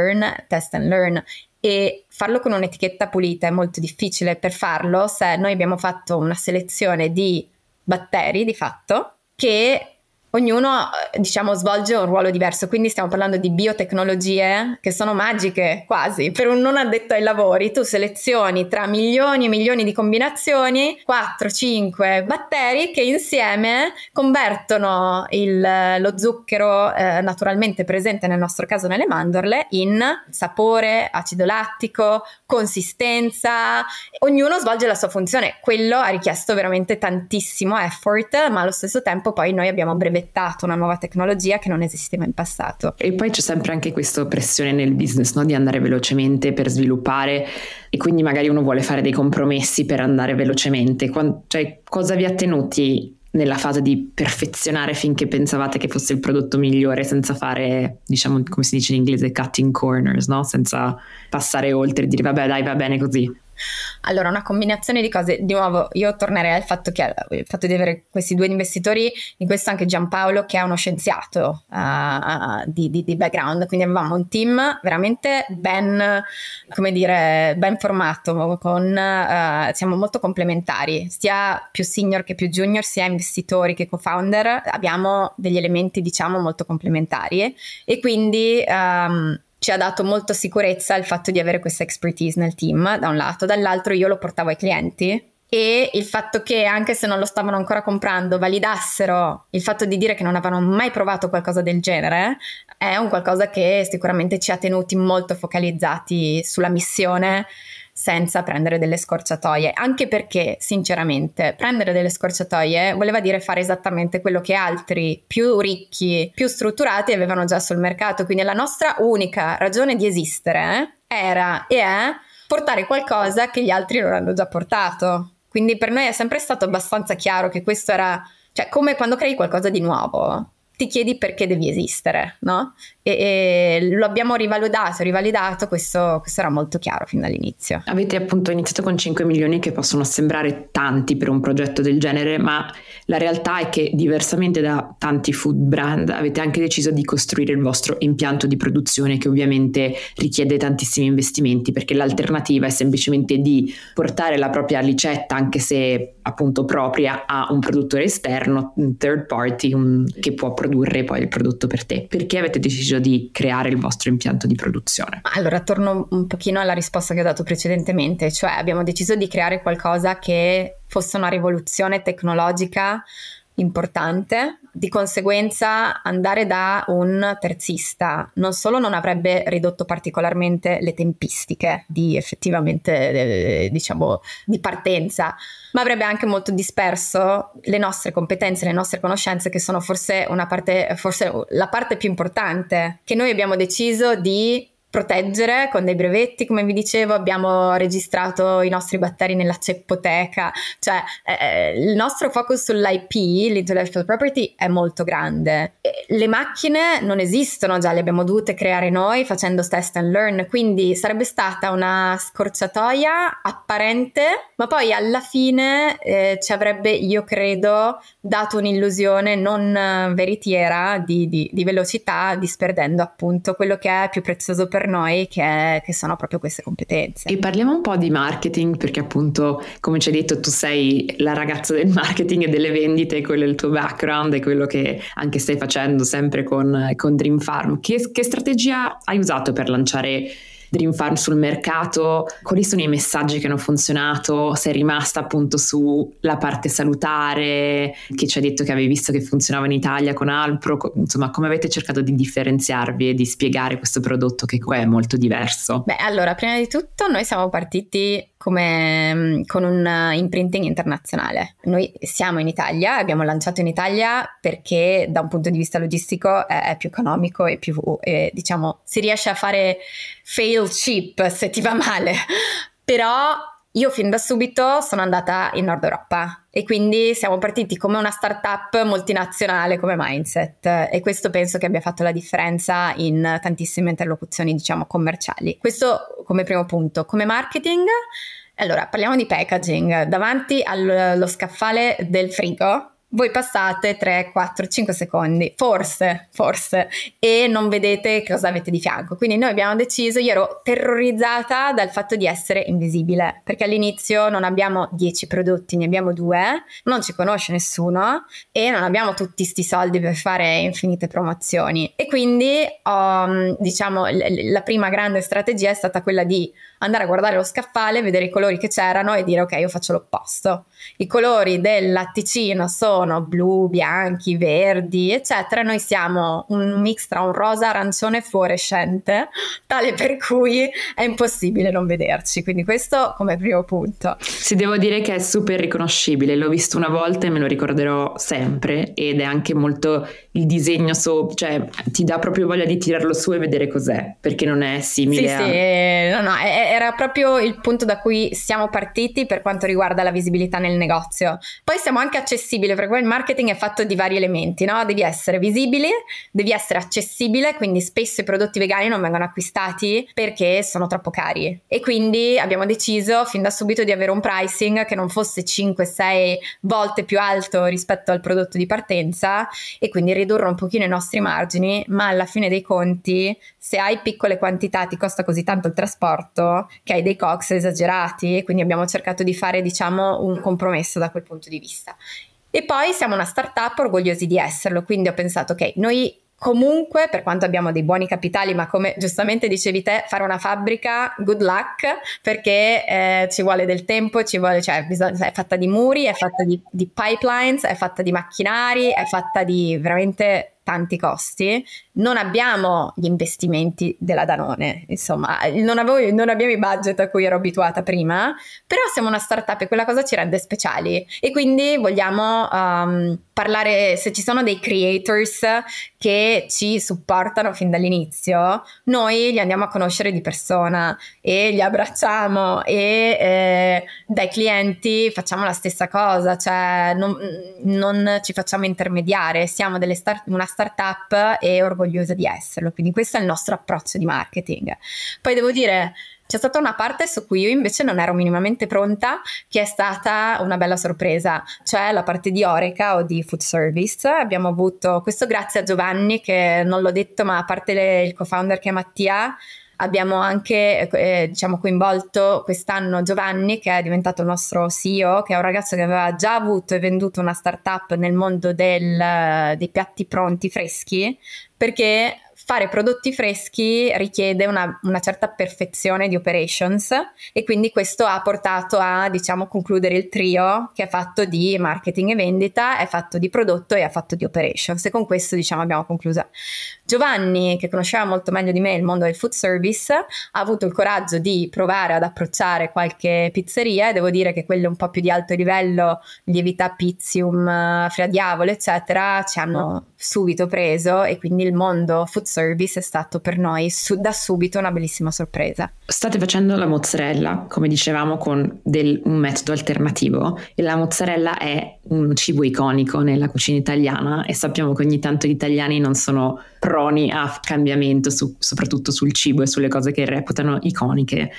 learn. E farlo con un'etichetta pulita è molto difficile. Per farlo, se noi abbiamo fatto una selezione di batteri, di fatto, che ognuno, diciamo, svolge un ruolo diverso, quindi stiamo parlando di biotecnologie che sono magiche quasi. Per un non addetto ai lavori tu selezioni tra milioni e milioni di combinazioni 4-5 batteri che insieme convertono lo zucchero naturalmente presente nel nostro caso nelle mandorle in sapore, acido lattico, consistenza. Ognuno svolge la sua funzione. Quello ha richiesto veramente tantissimo effort, ma allo stesso tempo poi noi abbiamo brevettato una nuova tecnologia che non esisteva in passato. E poi c'è sempre anche questa pressione nel business, no? Di andare velocemente per sviluppare, e quindi magari uno vuole fare dei compromessi per andare velocemente. Cioè, cosa vi ha tenuti nella fase di perfezionare finché pensavate che fosse il prodotto migliore, senza fare, diciamo, come si dice in inglese, cutting corners, no? Senza passare oltre e dire vabbè dai, va bene così. Allora, una combinazione di cose. Di nuovo, io tornerei al fatto di avere questi 2 investitori, in questo anche Giampaolo, che è uno scienziato di background, quindi avevamo un team veramente ben formato, siamo molto complementari, sia più senior che più junior, sia investitori che co-founder, abbiamo degli elementi, diciamo, molto complementari e quindi ci ha dato molta sicurezza il fatto di avere questa expertise nel team, da un lato. Dall'altro io lo portavo ai clienti e il fatto che, anche se non lo stavano ancora comprando, validassero il fatto di dire che non avevano mai provato qualcosa del genere è un qualcosa che sicuramente ci ha tenuti molto focalizzati sulla missione, senza prendere delle scorciatoie, anche perché sinceramente prendere delle scorciatoie voleva dire fare esattamente quello che altri più ricchi, più strutturati avevano già sul mercato. Quindi la nostra unica ragione di esistere era e è portare qualcosa che gli altri non hanno già portato. Quindi per noi è sempre stato abbastanza chiaro che questo era, cioè, come quando crei qualcosa di nuovo ti chiedi perché devi esistere, no? E lo abbiamo rivalidato, questo era molto chiaro fin dall'inizio. Avete appunto iniziato con 5 milioni, che possono sembrare tanti per un progetto del genere, ma la realtà è che, diversamente da tanti food brand, avete anche deciso di costruire il vostro impianto di produzione, che ovviamente richiede tantissimi investimenti, perché l'alternativa è semplicemente di portare la propria ricetta, anche se appunto propria, a un produttore esterno, un third party, che può produrre poi il prodotto per te. Perché avete deciso di creare il vostro impianto di produzione? Allora, torno un pochino alla risposta che ho dato precedentemente, cioè abbiamo deciso di creare qualcosa che fosse una rivoluzione tecnologica importante. Di conseguenza, andare da un terzista non solo non avrebbe ridotto particolarmente le tempistiche di effettivamente diciamo di partenza, ma avrebbe anche molto disperso le nostre competenze, le nostre conoscenze, che sono forse la parte più importante, che noi abbiamo deciso di proteggere con dei brevetti. Come vi dicevo, abbiamo registrato i nostri batteri nella ceppoteca, cioè il nostro focus sull'IP, l'intellectual property, è molto grande. le macchine non esistono già, le abbiamo dovute creare noi facendo test and learn, quindi sarebbe stata una scorciatoia apparente, ma poi alla fine ci avrebbe, io credo, dato un'illusione non veritiera di velocità, disperdendo appunto quello che è più prezioso per noi, che sono proprio queste competenze. E parliamo un po' di marketing, perché appunto, come ci hai detto, tu sei la ragazza del marketing e delle vendite, quello è il tuo background e quello che anche stai facendo sempre con Dream Farm. Che strategia hai usato per lanciare Dream Farm sul mercato? Quali sono i messaggi che hanno funzionato? Sei rimasta appunto sulla parte salutare, che ci hai detto che avevi visto che funzionava in Italia con Alpro, insomma, come avete cercato di differenziarvi e di spiegare questo prodotto che qua è molto diverso? Beh, allora, prima di tutto noi siamo partiti con un imprinting internazionale. Noi siamo in Italia, abbiamo lanciato in Italia perché da un punto di vista logistico è più economico e più, diciamo, si riesce a fare fail cheap se ti va male. Però io fin da subito sono andata in Nord Europa e quindi siamo partiti come una startup multinazionale come mindset, e questo penso che abbia fatto la differenza in tantissime interlocuzioni, diciamo, commerciali. Questo come primo punto. Come marketing, allora parliamo di packaging. Davanti allo scaffale del frigo voi passate 3, 4, 5 secondi, forse, e non vedete cosa avete di fianco. Quindi noi abbiamo deciso, io ero terrorizzata dal fatto di essere invisibile, perché all'inizio non abbiamo 10 prodotti, ne abbiamo 2, non ci conosce nessuno e non abbiamo tutti sti soldi per fare infinite promozioni. E quindi diciamo la prima grande strategia è stata quella di andare a guardare lo scaffale, vedere i colori che c'erano e dire ok, io faccio l'opposto. I colori del latticino sono blu, bianchi, verdi, eccetera. Noi siamo un mix tra un rosa, arancione fluorescente, tale per cui è impossibile non vederci. Quindi questo come primo punto. Sì, devo dire che è super riconoscibile, l'ho visto una volta e me lo ricorderò sempre, ed è anche molto il disegno cioè ti dà proprio voglia di tirarlo su e vedere cos'è, perché non è simile era proprio il punto da cui siamo partiti per quanto riguarda la visibilità nel negozio. Poi siamo anche accessibili, perché poi il marketing è fatto di vari elementi, no? Devi essere visibile, devi essere accessibile, quindi spesso i prodotti vegani non vengono acquistati perché sono troppo cari, e quindi abbiamo deciso fin da subito di avere un pricing che non fosse 5-6 volte più alto rispetto al prodotto di partenza, e quindi ridurre un pochino i nostri margini, ma alla fine dei conti, se hai piccole quantità ti costa così tanto il trasporto che hai dei COGS esagerati, e quindi abbiamo cercato di fare, diciamo, un compromesso da quel punto di vista. E poi siamo una startup orgogliosi di esserlo, quindi ho pensato ok, noi comunque, per quanto abbiamo dei buoni capitali, ma come giustamente dicevi te, fare una fabbrica, good luck, perché ci vuole del tempo, cioè è fatta di muri, è fatta di pipelines, è fatta di macchinari, è fatta di veramente tanti costi. Non abbiamo gli investimenti della Danone, insomma, non abbiamo i budget a cui ero abituata prima, però siamo una startup e quella cosa ci rende speciali, e quindi vogliamo parlare, se ci sono dei creators che ci supportano fin dall'inizio, noi li andiamo a conoscere di persona e li abbracciamo, e dai clienti facciamo la stessa cosa, cioè non ci facciamo intermediare, siamo una startup e orgogliosa di esserlo, quindi questo è il nostro approccio di marketing. Poi devo dire, c'è stata una parte su cui io invece non ero minimamente pronta, che è stata una bella sorpresa, cioè la parte di Horeca o di food service. Abbiamo avuto questo grazie a Giovanni, che non l'ho detto, ma a parte il co-founder che è Mattia, abbiamo anche diciamo coinvolto quest'anno Giovanni, che è diventato il nostro CEO, che è un ragazzo che aveva già avuto e venduto una startup nel mondo dei piatti pronti freschi, perché fare prodotti freschi richiede una certa perfezione di operations, e quindi questo ha portato a, diciamo, concludere il trio che è fatto di marketing e vendita, è fatto di prodotto e è fatto di operations, e con questo, diciamo, abbiamo concluso. Giovanni, che conosceva molto meglio di me il mondo del food service, ha avuto il coraggio di provare ad approcciare qualche pizzeria, e devo dire che quelle un po' più di alto livello, Lievità, Pizzium, Fra Diavolo, eccetera, ci hanno subito preso, e quindi il mondo food service è stato per noi da subito una bellissima sorpresa. State facendo la mozzarella, come dicevamo, con un metodo alternativo, e la mozzarella è un cibo iconico nella cucina italiana e sappiamo che ogni tanto gli italiani non sono proni a cambiamento, soprattutto sul cibo e sulle cose che reputano iconiche.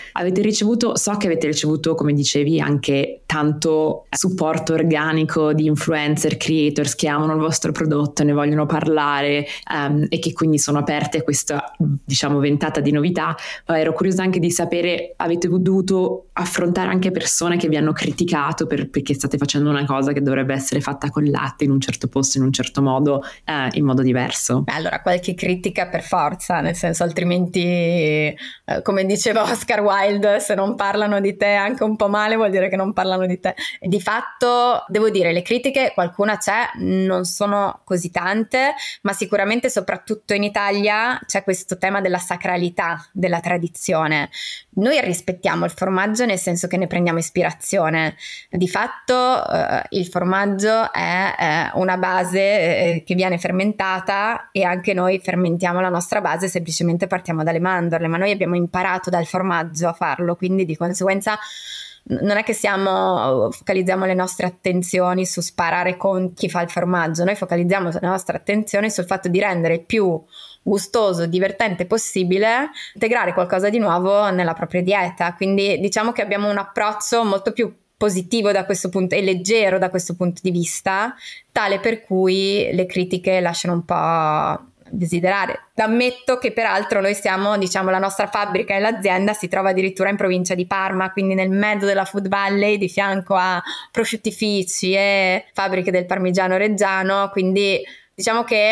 So che avete ricevuto, come dicevi, anche tanto supporto organico di influencer, creators che amano il vostro prodotto e ne vogliono parlare, e che quindi sono aperte a questa, diciamo, ventata di novità. Ma ero curiosa anche di sapere, avete dovuto affrontare anche persone che vi hanno criticato perché state facendo una cosa che dovrebbe essere fatta con latte in un certo posto, in un certo modo, in modo diverso? Allora, qualche critica per forza, nel senso, altrimenti, come diceva Oscar Wilde, se non parlano di te anche un po' male vuol dire che non parlano di te. Di fatto, devo dire, le critiche, qualcuna c'è, non sono così tante, ma sicuramente soprattutto in Italia c'è questo tema della sacralità, della tradizione. Noi rispettiamo il formaggio nel senso che ne prendiamo ispirazione. Di fatto il formaggio è una base che viene fermentata, e anche noi fermentiamo la nostra base, semplicemente partiamo dalle mandorle, ma noi abbiamo imparato dal formaggio a farlo, quindi di conseguenza non è che focalizziamo le nostre attenzioni su sparare con chi fa il formaggio, noi focalizziamo le nostre attenzioni sul fatto di rendere il più gustoso, divertente possibile, integrare qualcosa di nuovo nella propria dieta. Quindi diciamo che abbiamo un approccio molto più positivo da questo punto e leggero da questo punto di vista, tale per cui le critiche lasciano un po' desiderare. Ammetto che peraltro noi stiamo, diciamo, la nostra fabbrica e l'azienda si trova addirittura in provincia di Parma, quindi nel mezzo della Food Valley, di fianco a prosciuttifici e fabbriche del parmigiano reggiano, quindi diciamo che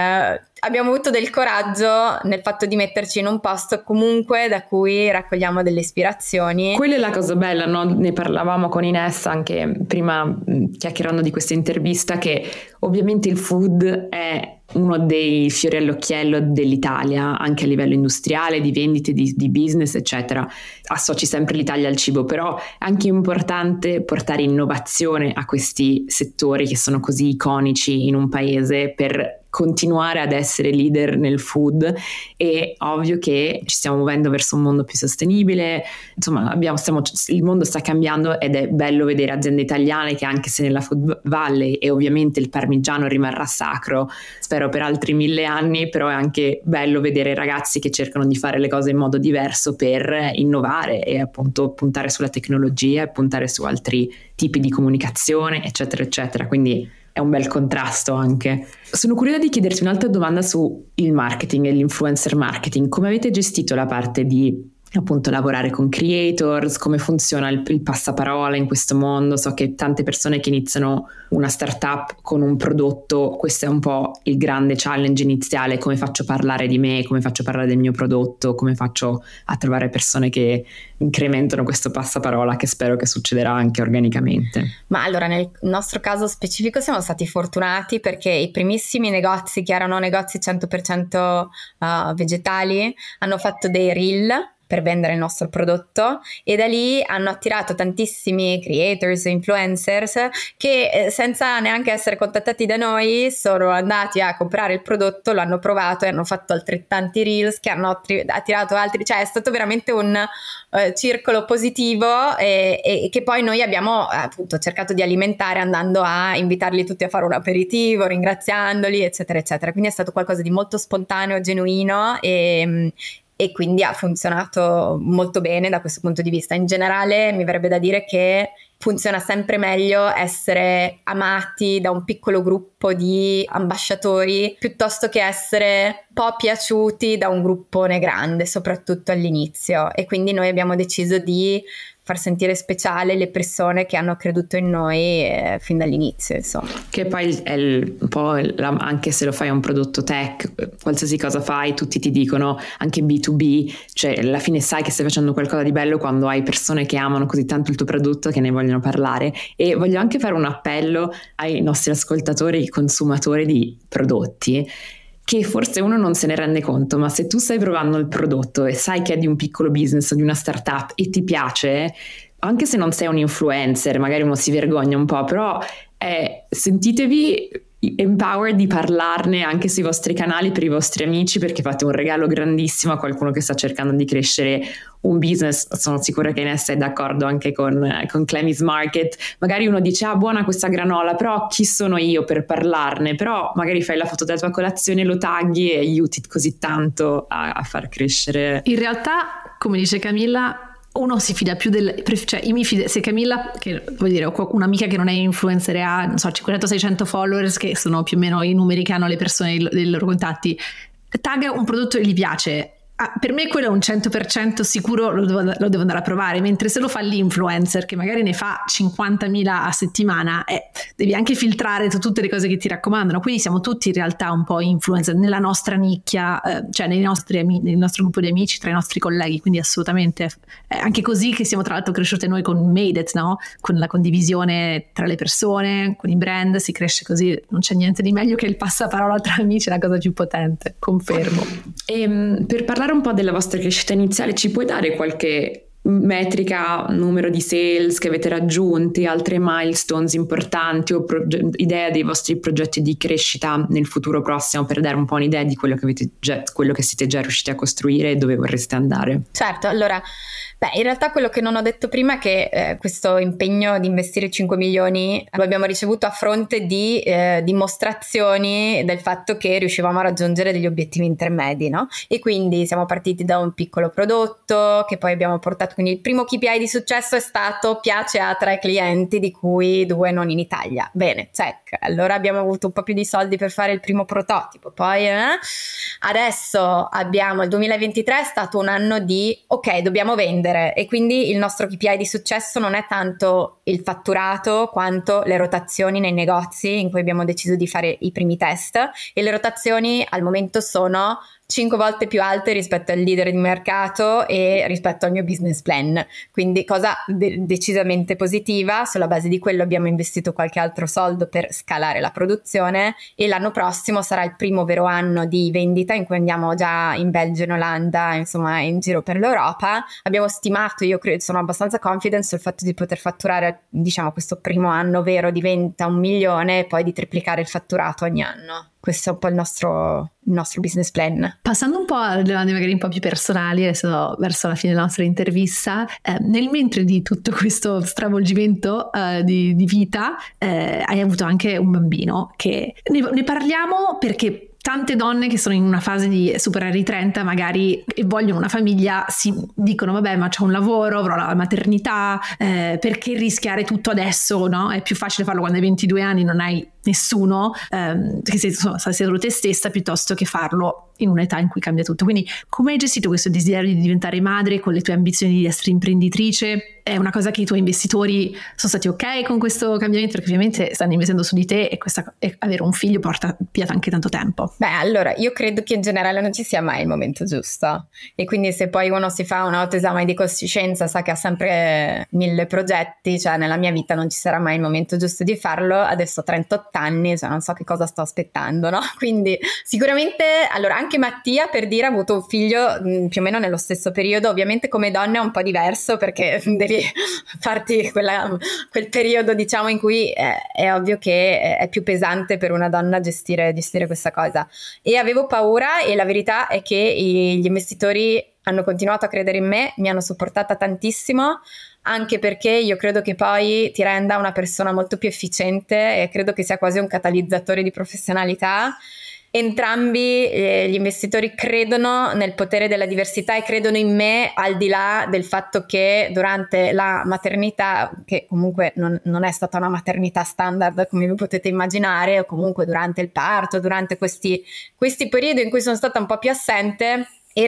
abbiamo avuto del coraggio nel fatto di metterci in un posto comunque da cui raccogliamo delle ispirazioni. Quella è la cosa bella, no? Ne parlavamo con Ines anche prima, chiacchierando di questa intervista, che ovviamente il food è uno dei fiori all'occhiello dell'Italia, anche a livello industriale, di vendite, di business, eccetera. Associ sempre l'Italia al cibo, però è anche importante portare innovazione a questi settori che sono così iconici in un paese, per continuare ad essere leader nel food. E ovvio che ci stiamo muovendo verso un mondo più sostenibile, insomma il mondo sta cambiando, ed è bello vedere aziende italiane che, anche se nella Food Valley e ovviamente il parmigiano rimarrà sacro, spero per altri 1000 anni, però è anche bello vedere ragazzi che cercano di fare le cose in modo diverso per innovare e appunto puntare sulla tecnologia e puntare su altri tipi di comunicazione, eccetera eccetera. Quindi è un bel contrasto anche. Sono curiosa di chiederti un'altra domanda su il marketing e l'influencer marketing. Come avete gestito la parte di appunto lavorare con creators? Come funziona il passaparola in questo mondo? So che tante persone che iniziano una startup con un prodotto, questo è un po' il grande challenge iniziale: come faccio a parlare di me, come faccio a parlare del mio prodotto, come faccio a trovare persone che incrementano questo passaparola, che spero che succederà anche organicamente. Ma allora, nel nostro caso specifico siamo stati fortunati, perché i primissimi negozi, che erano negozi 100% vegetali, hanno fatto dei reel per vendere il nostro prodotto, e da lì hanno attirato tantissimi creators e influencers che senza neanche essere contattati da noi sono andati a comprare il prodotto, lo hanno provato e hanno fatto altrettanti reels che hanno attirato altri. Cioè è stato veramente un circolo positivo, e che poi noi abbiamo appunto cercato di alimentare, andando a invitarli tutti a fare un aperitivo, ringraziandoli, eccetera eccetera. Quindi è stato qualcosa di molto spontaneo, genuino, e quindi ha funzionato molto bene da questo punto di vista. In generale mi verrebbe da dire che funziona sempre meglio essere amati da un piccolo gruppo di ambasciatori piuttosto che essere un po' piaciuti da un gruppone grande, soprattutto all'inizio. E quindi noi abbiamo deciso di far sentire speciale le persone che hanno creduto in noi fin dall'inizio, insomma. Che poi è un po' anche se lo fai un prodotto tech, qualsiasi cosa fai, tutti ti dicono, anche B2B, cioè alla fine sai che stai facendo qualcosa di bello quando hai persone che amano così tanto il tuo prodotto che ne vogliono parlare. E voglio anche fare un appello ai nostri ascoltatori e consumatori di prodotti, che forse uno non se ne rende conto, ma se tu stai provando il prodotto e sai che è di un piccolo business o di una startup e ti piace, anche se non sei un influencer, magari uno si vergogna un po', però sentitevi empowered di parlarne anche sui vostri canali per i vostri amici, perché fate un regalo grandissimo a qualcuno che sta cercando di crescere un business. Sono sicura che Inessa è d'accordo anche con Clemmy's Market. Magari uno dice buona questa granola, però chi sono io per parlarne? Però magari fai la foto della tua colazione, lo tagghi e aiuti così tanto a far crescere. In realtà, come dice Camilla, uno si fida più cioè io mi fido, se Camilla, che vuol dire ho un'amica che non è influencer e ha, non so, 500-600 followers, che sono più o meno i numeri che hanno le persone dei loro contatti, tagga un prodotto e gli piace, per me quello è un 100% sicuro, lo devo andare a provare, mentre se lo fa l'influencer che magari ne fa 50.000 a settimana, devi anche filtrare tutte le cose che ti raccomandano, quindi siamo tutti in realtà un po' influencer nella nostra nicchia, cioè nel nostro gruppo di amici, tra i nostri colleghi, quindi assolutamente è anche così che siamo tra l'altro cresciute noi con Made It, no? Con la condivisione tra le persone, con i brand, si cresce così, non c'è niente di meglio che il passaparola tra amici, è la cosa più potente, confermo. E per parlare un po' della vostra crescita iniziale, ci puoi dare qualche metrica, numero di sales che avete raggiunti, altre milestones importanti o idea dei vostri progetti di crescita nel futuro prossimo, per dare un po' un'idea di quello che siete già riusciti a costruire e dove vorreste andare? Certo, allora, in realtà quello che non ho detto prima è che questo impegno di investire 5 milioni lo abbiamo ricevuto a fronte di dimostrazioni del fatto che riuscivamo a raggiungere degli obiettivi intermedi, no? E quindi siamo partiti da un piccolo prodotto che poi abbiamo portato, quindi il primo KPI di successo è stato piace a 3 clienti, di cui 2 non in Italia. Bene, check. Allora abbiamo avuto un po' più di soldi per fare il primo prototipo, poi adesso il 2023 è stato un anno di ok, dobbiamo vendere, e quindi il nostro KPI di successo non è tanto il fatturato quanto le rotazioni nei negozi in cui abbiamo deciso di fare i primi test, e le rotazioni al momento sono 5 volte più alte rispetto al leader di mercato e rispetto al mio business plan, quindi cosa decisamente positiva. Sulla base di quello abbiamo investito qualche altro soldo per scalare la produzione, e l'anno prossimo sarà il primo vero anno di vendita in cui andiamo già in Belgio, in Olanda, insomma in giro per l'Europa. Abbiamo stimato, io credo, sono abbastanza confident sul fatto di poter fatturare, diciamo, questo primo anno vero di vendita 1 milione e poi di triplicare il fatturato ogni anno. Questo è un po' il nostro business plan. Passando un po' a domande magari un po' più personali, adesso verso la fine della nostra intervista, nel mentre di tutto questo stravolgimento di vita, hai avuto anche un bambino, che ne parliamo perché tante donne che sono in una fase di superare i 30 magari e vogliono una famiglia si dicono vabbè, ma c'ho un lavoro, avrò la maternità, perché rischiare tutto adesso, no? È più facile farlo quando hai 22 anni, non hai nessuno, che sei solo te stessa, piuttosto che farlo in un'età in cui cambia tutto. Quindi come hai gestito questo desiderio di diventare madre con le tue ambizioni di essere imprenditrice? È una cosa che i tuoi investitori sono stati ok con questo cambiamento, perché ovviamente stanno investendo su di te e avere un figlio porta via anche tanto tempo. Allora, io credo che in generale non ci sia mai il momento giusto, e quindi se poi uno si fa un autoesame di coscienza sa che ha sempre 1000 progetti, cioè nella mia vita non ci sarà mai il momento giusto di farlo. Adesso ho 38 anni, cioè non so che cosa sto aspettando, no? Quindi sicuramente, allora, anche Mattia, per dire, ha avuto un figlio più o meno nello stesso periodo. Ovviamente come donna è un po' diverso, perché devi farti quel periodo, diciamo, in cui è ovvio che è più pesante per una donna gestire questa cosa, e avevo paura, e la verità è che gli investitori hanno continuato a credere in me, mi hanno supportata tantissimo, anche perché io credo che poi ti renda una persona molto più efficiente, e credo che sia quasi un catalizzatore di professionalità. Entrambi gli investitori credono nel potere della diversità e credono in me, al di là del fatto che durante la maternità, che comunque non è stata una maternità standard come vi potete immaginare, o comunque durante il parto, durante questi periodi in cui sono stata un po' più assente, in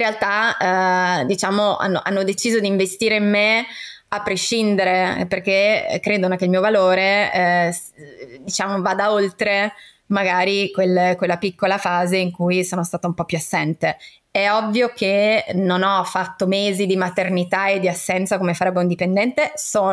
realtà diciamo hanno deciso di investire in me a prescindere, perché credono che il mio valore diciamo vada oltre magari quella piccola fase in cui sono stata un po' più assente. È ovvio che non ho fatto mesi di maternità e di assenza come farebbe un dipendente, sono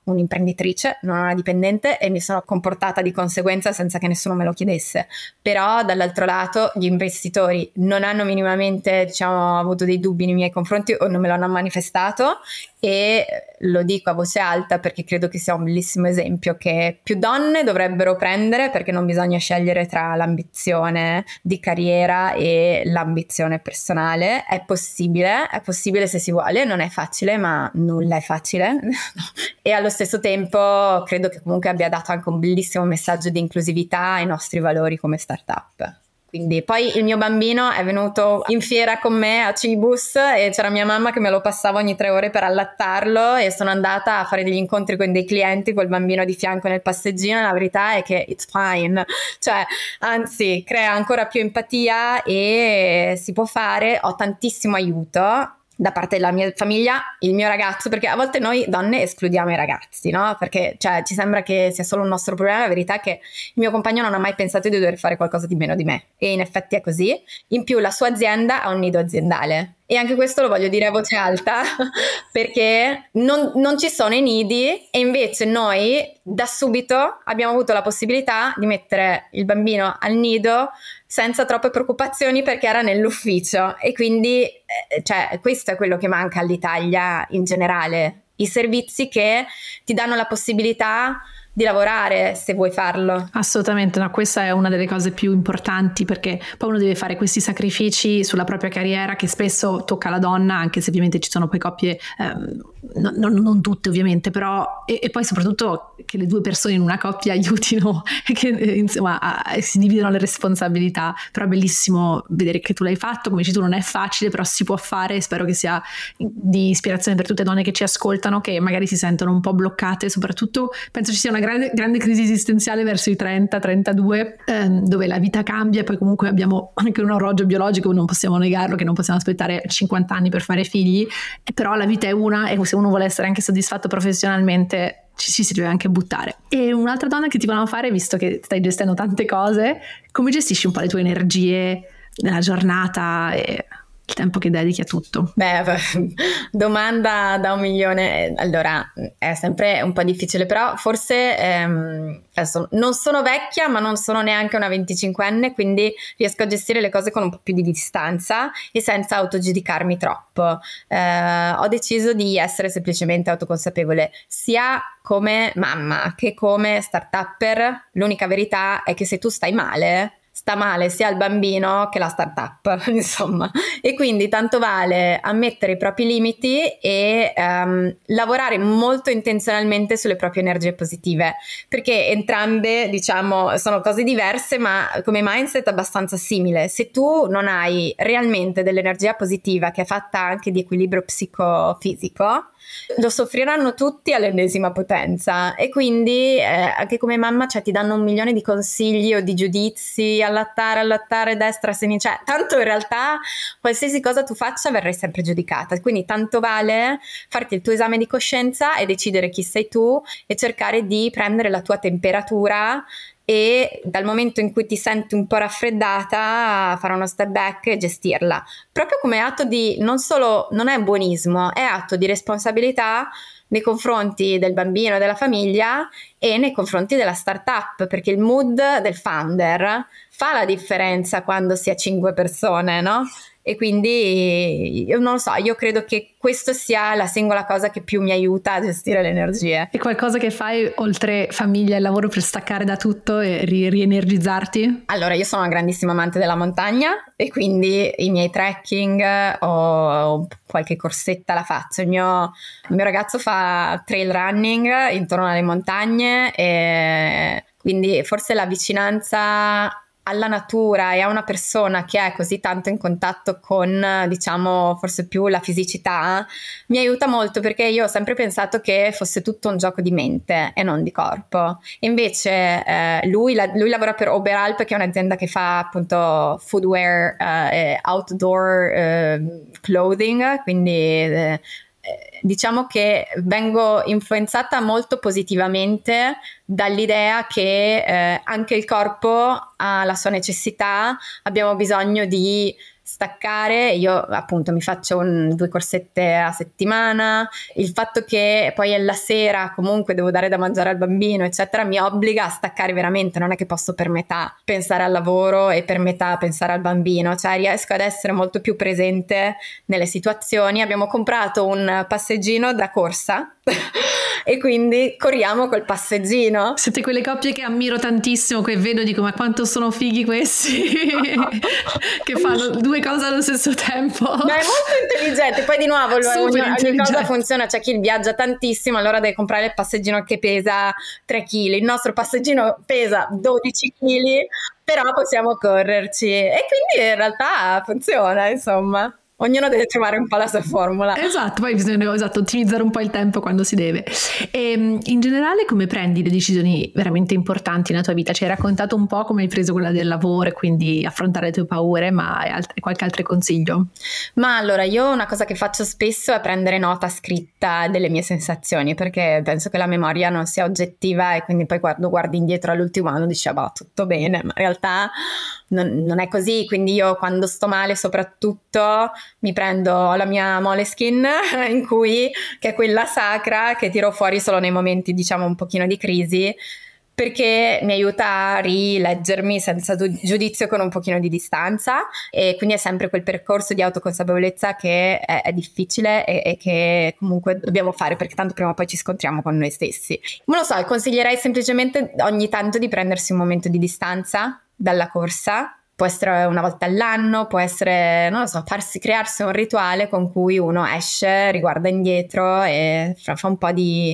un'imprenditrice, non una dipendente, e mi sono comportata di conseguenza senza che nessuno me lo chiedesse. Però dall'altro lato gli investitori non hanno minimamente, diciamo, avuto dei dubbi nei miei confronti o non me lo hanno manifestato, e lo dico a voce alta perché credo che sia un bellissimo esempio che più donne dovrebbero prendere, perché non bisogna scegliere tra l'ambizione di carriera e l'ambizione personale. È possibile se si vuole, non è facile, ma nulla è facile. E allo stesso tempo credo che comunque abbia dato anche un bellissimo messaggio di inclusività ai nostri valori come startup. Quindi poi il mio bambino è venuto in fiera con me a Cibus e c'era mia mamma che me lo passava ogni 3 ore per allattarlo, e sono andata a fare degli incontri con dei clienti col bambino di fianco nel passeggino, e la verità è che it's fine, cioè anzi crea ancora più empatia e si può fare. Ho tantissimo aiuto da parte della mia famiglia, il mio ragazzo, perché a volte noi donne escludiamo i ragazzi, no? Perché cioè, ci sembra che sia solo un nostro problema. La verità è che il mio compagno non ha mai pensato di dover fare qualcosa di meno di me, e in effetti è così. In più la sua azienda ha un nido aziendale, e anche questo lo voglio dire a voce alta perché non ci sono i nidi, e invece noi da subito abbiamo avuto la possibilità di mettere il bambino al nido senza troppe preoccupazioni, perché era nell'ufficio. E quindi cioè, questo è quello che manca all'Italia in generale, i servizi che ti danno la possibilità di lavorare se vuoi farlo. Assolutamente, no, questa è una delle cose più importanti, perché poi uno deve fare questi sacrifici sulla propria carriera che spesso tocca alla donna, anche se ovviamente ci sono poi coppie, non tutte ovviamente, però e poi soprattutto che le 2 persone in una coppia aiutino e che insomma si dividono le responsabilità. Però è bellissimo vedere che tu l'hai fatto, come dici tu non è facile, però si può fare, e spero che sia di ispirazione per tutte le donne che ci ascoltano, che magari si sentono un po' bloccate. Soprattutto penso ci sia una grande crisi esistenziale verso i 30-32, dove la vita cambia, e poi comunque abbiamo anche un orologio biologico, non possiamo negarlo, che non possiamo aspettare 50 anni per fare figli, però la vita è una, e se uno vuole essere anche soddisfatto professionalmente ci si deve anche buttare. E un'altra domanda che ti volevamo fare, visto che stai gestendo tante cose, come gestisci un po' le tue energie nella giornata e il tempo che dedichi a tutto? Beh, domanda da 1 milione. Allora, è sempre un po' difficile, però forse adesso non sono vecchia, ma non sono neanche una 25enne, quindi riesco a gestire le cose con un po' più di distanza e senza autogiudicarmi troppo. Ho deciso di essere semplicemente autoconsapevole, sia come mamma che come start-upper. L'unica verità è che se tu stai male, sta male sia il bambino che la startup, insomma, e quindi tanto vale ammettere i propri limiti e lavorare molto intenzionalmente sulle proprie energie positive, perché entrambe, diciamo, sono cose diverse, ma come mindset abbastanza simile. Se tu non hai realmente dell'energia positiva, che è fatta anche di equilibrio psicofisico, lo soffriranno tutti all'ennesima potenza. E quindi anche come mamma, cioè, ti danno 1 milione di consigli o di giudizi: allattare destra, sinistra, cioè, tanto in realtà qualsiasi cosa tu faccia verrai sempre giudicata, quindi tanto vale farti il tuo esame di coscienza e decidere chi sei tu e cercare di prendere la tua temperatura, e dal momento in cui ti senti un po' raffreddata fare uno step back e gestirla, proprio come atto di, non è buonismo, è atto di responsabilità nei confronti del bambino e della famiglia e nei confronti della startup, perché il mood del founder fa la differenza quando si è 5 persone, no? E quindi io non lo so, io credo che questo sia la singola cosa che più mi aiuta a gestire le energie. E qualcosa che fai oltre famiglia e lavoro per staccare da tutto e rienergizzarti? Allora, io sono una grandissima amante della montagna, e quindi i miei trekking o qualche corsetta la faccio. Il mio ragazzo fa trail running intorno alle montagne, e quindi forse la vicinanza alla natura e a una persona che è così tanto in contatto con, diciamo, forse più la fisicità, mi aiuta molto, perché io ho sempre pensato che fosse tutto un gioco di mente e non di corpo. E invece lui lavora per Oberalp, che è un'azienda che fa appunto footwear e outdoor clothing, quindi diciamo che vengo influenzata molto positivamente dall'idea che anche il corpo ha la sua necessità, abbiamo bisogno di staccare. Io appunto mi faccio 2 corsette a settimana, il fatto che poi alla sera comunque devo dare da mangiare al bambino eccetera mi obbliga a staccare veramente, non è che posso per metà pensare al lavoro e per metà pensare al bambino, cioè riesco ad essere molto più presente nelle situazioni. Abbiamo comprato un passeggino da corsa e quindi corriamo col passeggino. Siete quelle coppie che ammiro tantissimo, che vedo, dico ma quanto sono fighi questi che fanno 2 cose allo stesso tempo. Ma è molto intelligente. Poi di nuovo ogni cosa funziona, c'è chi viaggia tantissimo, allora deve comprare il passeggino che pesa 3 kg, il nostro passeggino pesa 12 kg, però possiamo correrci e quindi in realtà funziona, insomma. Ognuno deve trovare un po' la sua formula. Esatto, poi bisogna ottimizzare un po' il tempo quando si deve. E in generale come prendi le decisioni veramente importanti nella tua vita? Ci hai raccontato un po' come hai preso quella del lavoro e quindi affrontare le tue paure, ma hai qualche altro consiglio? Ma allora, io una cosa che faccio spesso è prendere nota scritta delle mie sensazioni, perché penso che la memoria non sia oggettiva e quindi poi quando guardi indietro all'ultimo anno dici bah, tutto bene, ma in realtà non è così. Quindi io quando sto male soprattutto mi prendo la mia Moleskine che è quella sacra che tiro fuori solo nei momenti diciamo un pochino di crisi, perché mi aiuta a rileggermi senza giudizio, con un pochino di distanza, e quindi è sempre quel percorso di autoconsapevolezza che è difficile e che comunque dobbiamo fare, perché tanto prima o poi ci scontriamo con noi stessi. Non lo so, consiglierei semplicemente ogni tanto di prendersi un momento di distanza dalla corsa. Può essere una volta all'anno, può essere, non lo so, crearsi un rituale con cui uno esce, riguarda indietro e fa un po' di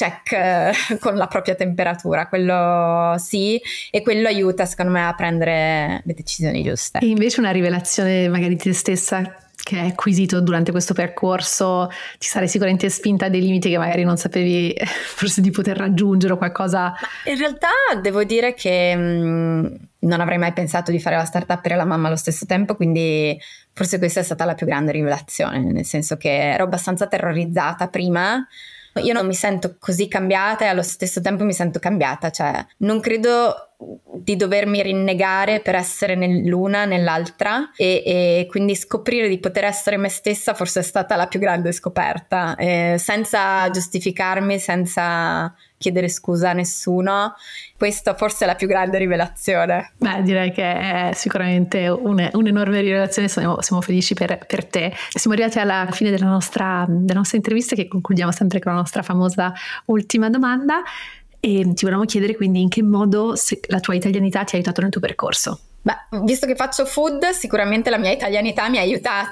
check con la propria temperatura, quello sì, e quello aiuta secondo me a prendere le decisioni giuste. E invece una rivelazione magari di te stessa che hai acquisito durante questo percorso, ti sarai sicuramente spinta a dei limiti che magari non sapevi forse di poter raggiungere o qualcosa? In realtà devo dire che non avrei mai pensato di fare la startup e la mamma allo stesso tempo, quindi forse questa è stata la più grande rivelazione, nel senso che ero abbastanza terrorizzata prima. Io non mi sento così cambiata e allo stesso tempo mi sento cambiata, cioè non credo di dovermi rinnegare per essere nell'una nell'altra e quindi scoprire di poter essere me stessa forse è stata la più grande scoperta, senza giustificarmi, senza chiedere scusa a nessuno. Questa forse è la più grande rivelazione. Beh, direi che è sicuramente un'enorme rivelazione, siamo felici per te. Siamo arrivati alla fine della nostra intervista, che concludiamo sempre con la nostra famosa ultima domanda, e ti volevamo chiedere quindi in che modo la tua italianità ti ha aiutato nel tuo percorso. Beh, visto che faccio food, sicuramente la mia italianità mi ha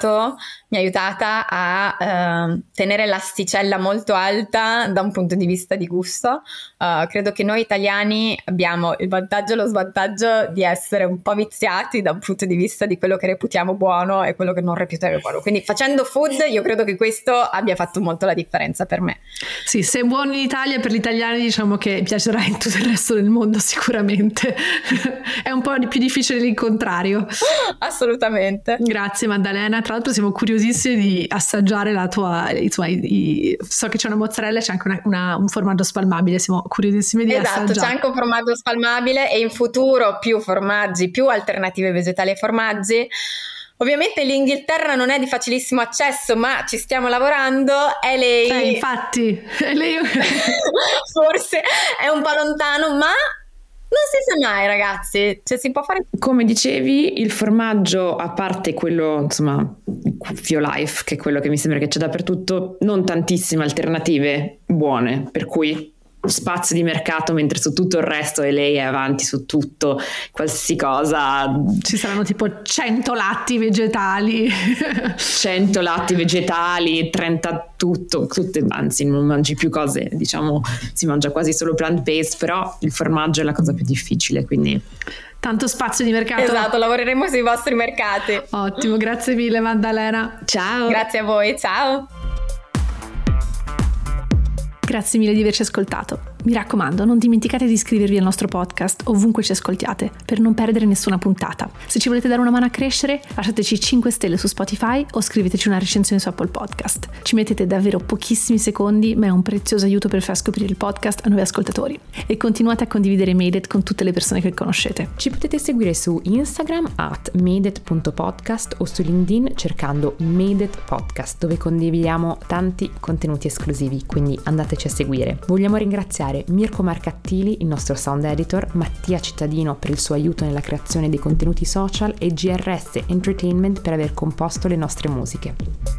aiutata a tenere l'asticella molto alta da un punto di vista di gusto. Credo che noi italiani abbiamo il vantaggio e lo svantaggio di essere un po' viziati da un punto di vista di quello che reputiamo buono e quello che non reputiamo buono. Quindi facendo food io credo che questo abbia fatto molto la differenza per me. Sì, se è buono in Italia, per gli italiani diciamo che piacerà in tutto il resto del mondo sicuramente. È un po' più difficile il contrario. Assolutamente. Grazie Maddalena, tra l'altro siamo curiosissimi di assaggiare la tua so che c'è una mozzarella e c'è anche un formaggio spalmabile, siamo curiosissimi di assaggiare. Esatto, c'è anche un formaggio spalmabile e in futuro più formaggi, più alternative vegetali ai formaggi. Ovviamente l'Inghilterra non è di facilissimo accesso, ma ci stiamo lavorando. LA infatti LA forse è un po' lontano, ma non si sa mai, ragazzi, cioè si può fare. Come dicevi, il formaggio, a parte quello, insomma, Violife, che è quello che mi sembra che c'è dappertutto, non tantissime alternative buone, per cui spazio di mercato, mentre su tutto il resto e lei è avanti su tutto, qualsiasi cosa. Ci saranno tipo 100 latti vegetali 30 tutte, anzi non mangi più cose, diciamo si mangia quasi solo plant based, però il formaggio è la cosa più difficile, quindi tanto spazio di mercato. Esatto, lavoreremo sui vostri mercati. Ottimo, grazie mille Maddalena. Ciao. Grazie a voi, ciao. Grazie mille di averci ascoltato. Mi raccomando, non dimenticate di iscrivervi al nostro podcast ovunque ci ascoltiate per non perdere nessuna puntata. Se ci volete dare una mano a crescere, lasciateci 5 stelle su Spotify o scriveteci una recensione su Apple Podcast. Ci mettete davvero pochissimi secondi, ma è un prezioso aiuto per far scoprire il podcast a nuovi ascoltatori. E continuate a condividere Made It con tutte le persone che conoscete. Ci potete seguire su Instagram @madeit.podcast o su LinkedIn cercando Made It Podcast, dove condividiamo tanti contenuti esclusivi, quindi andateci a seguire. Vogliamo ringraziare Mirko Marcattili, il nostro sound editor, Mattia Cittadino per il suo aiuto nella creazione dei contenuti social e GRS Entertainment per aver composto le nostre musiche.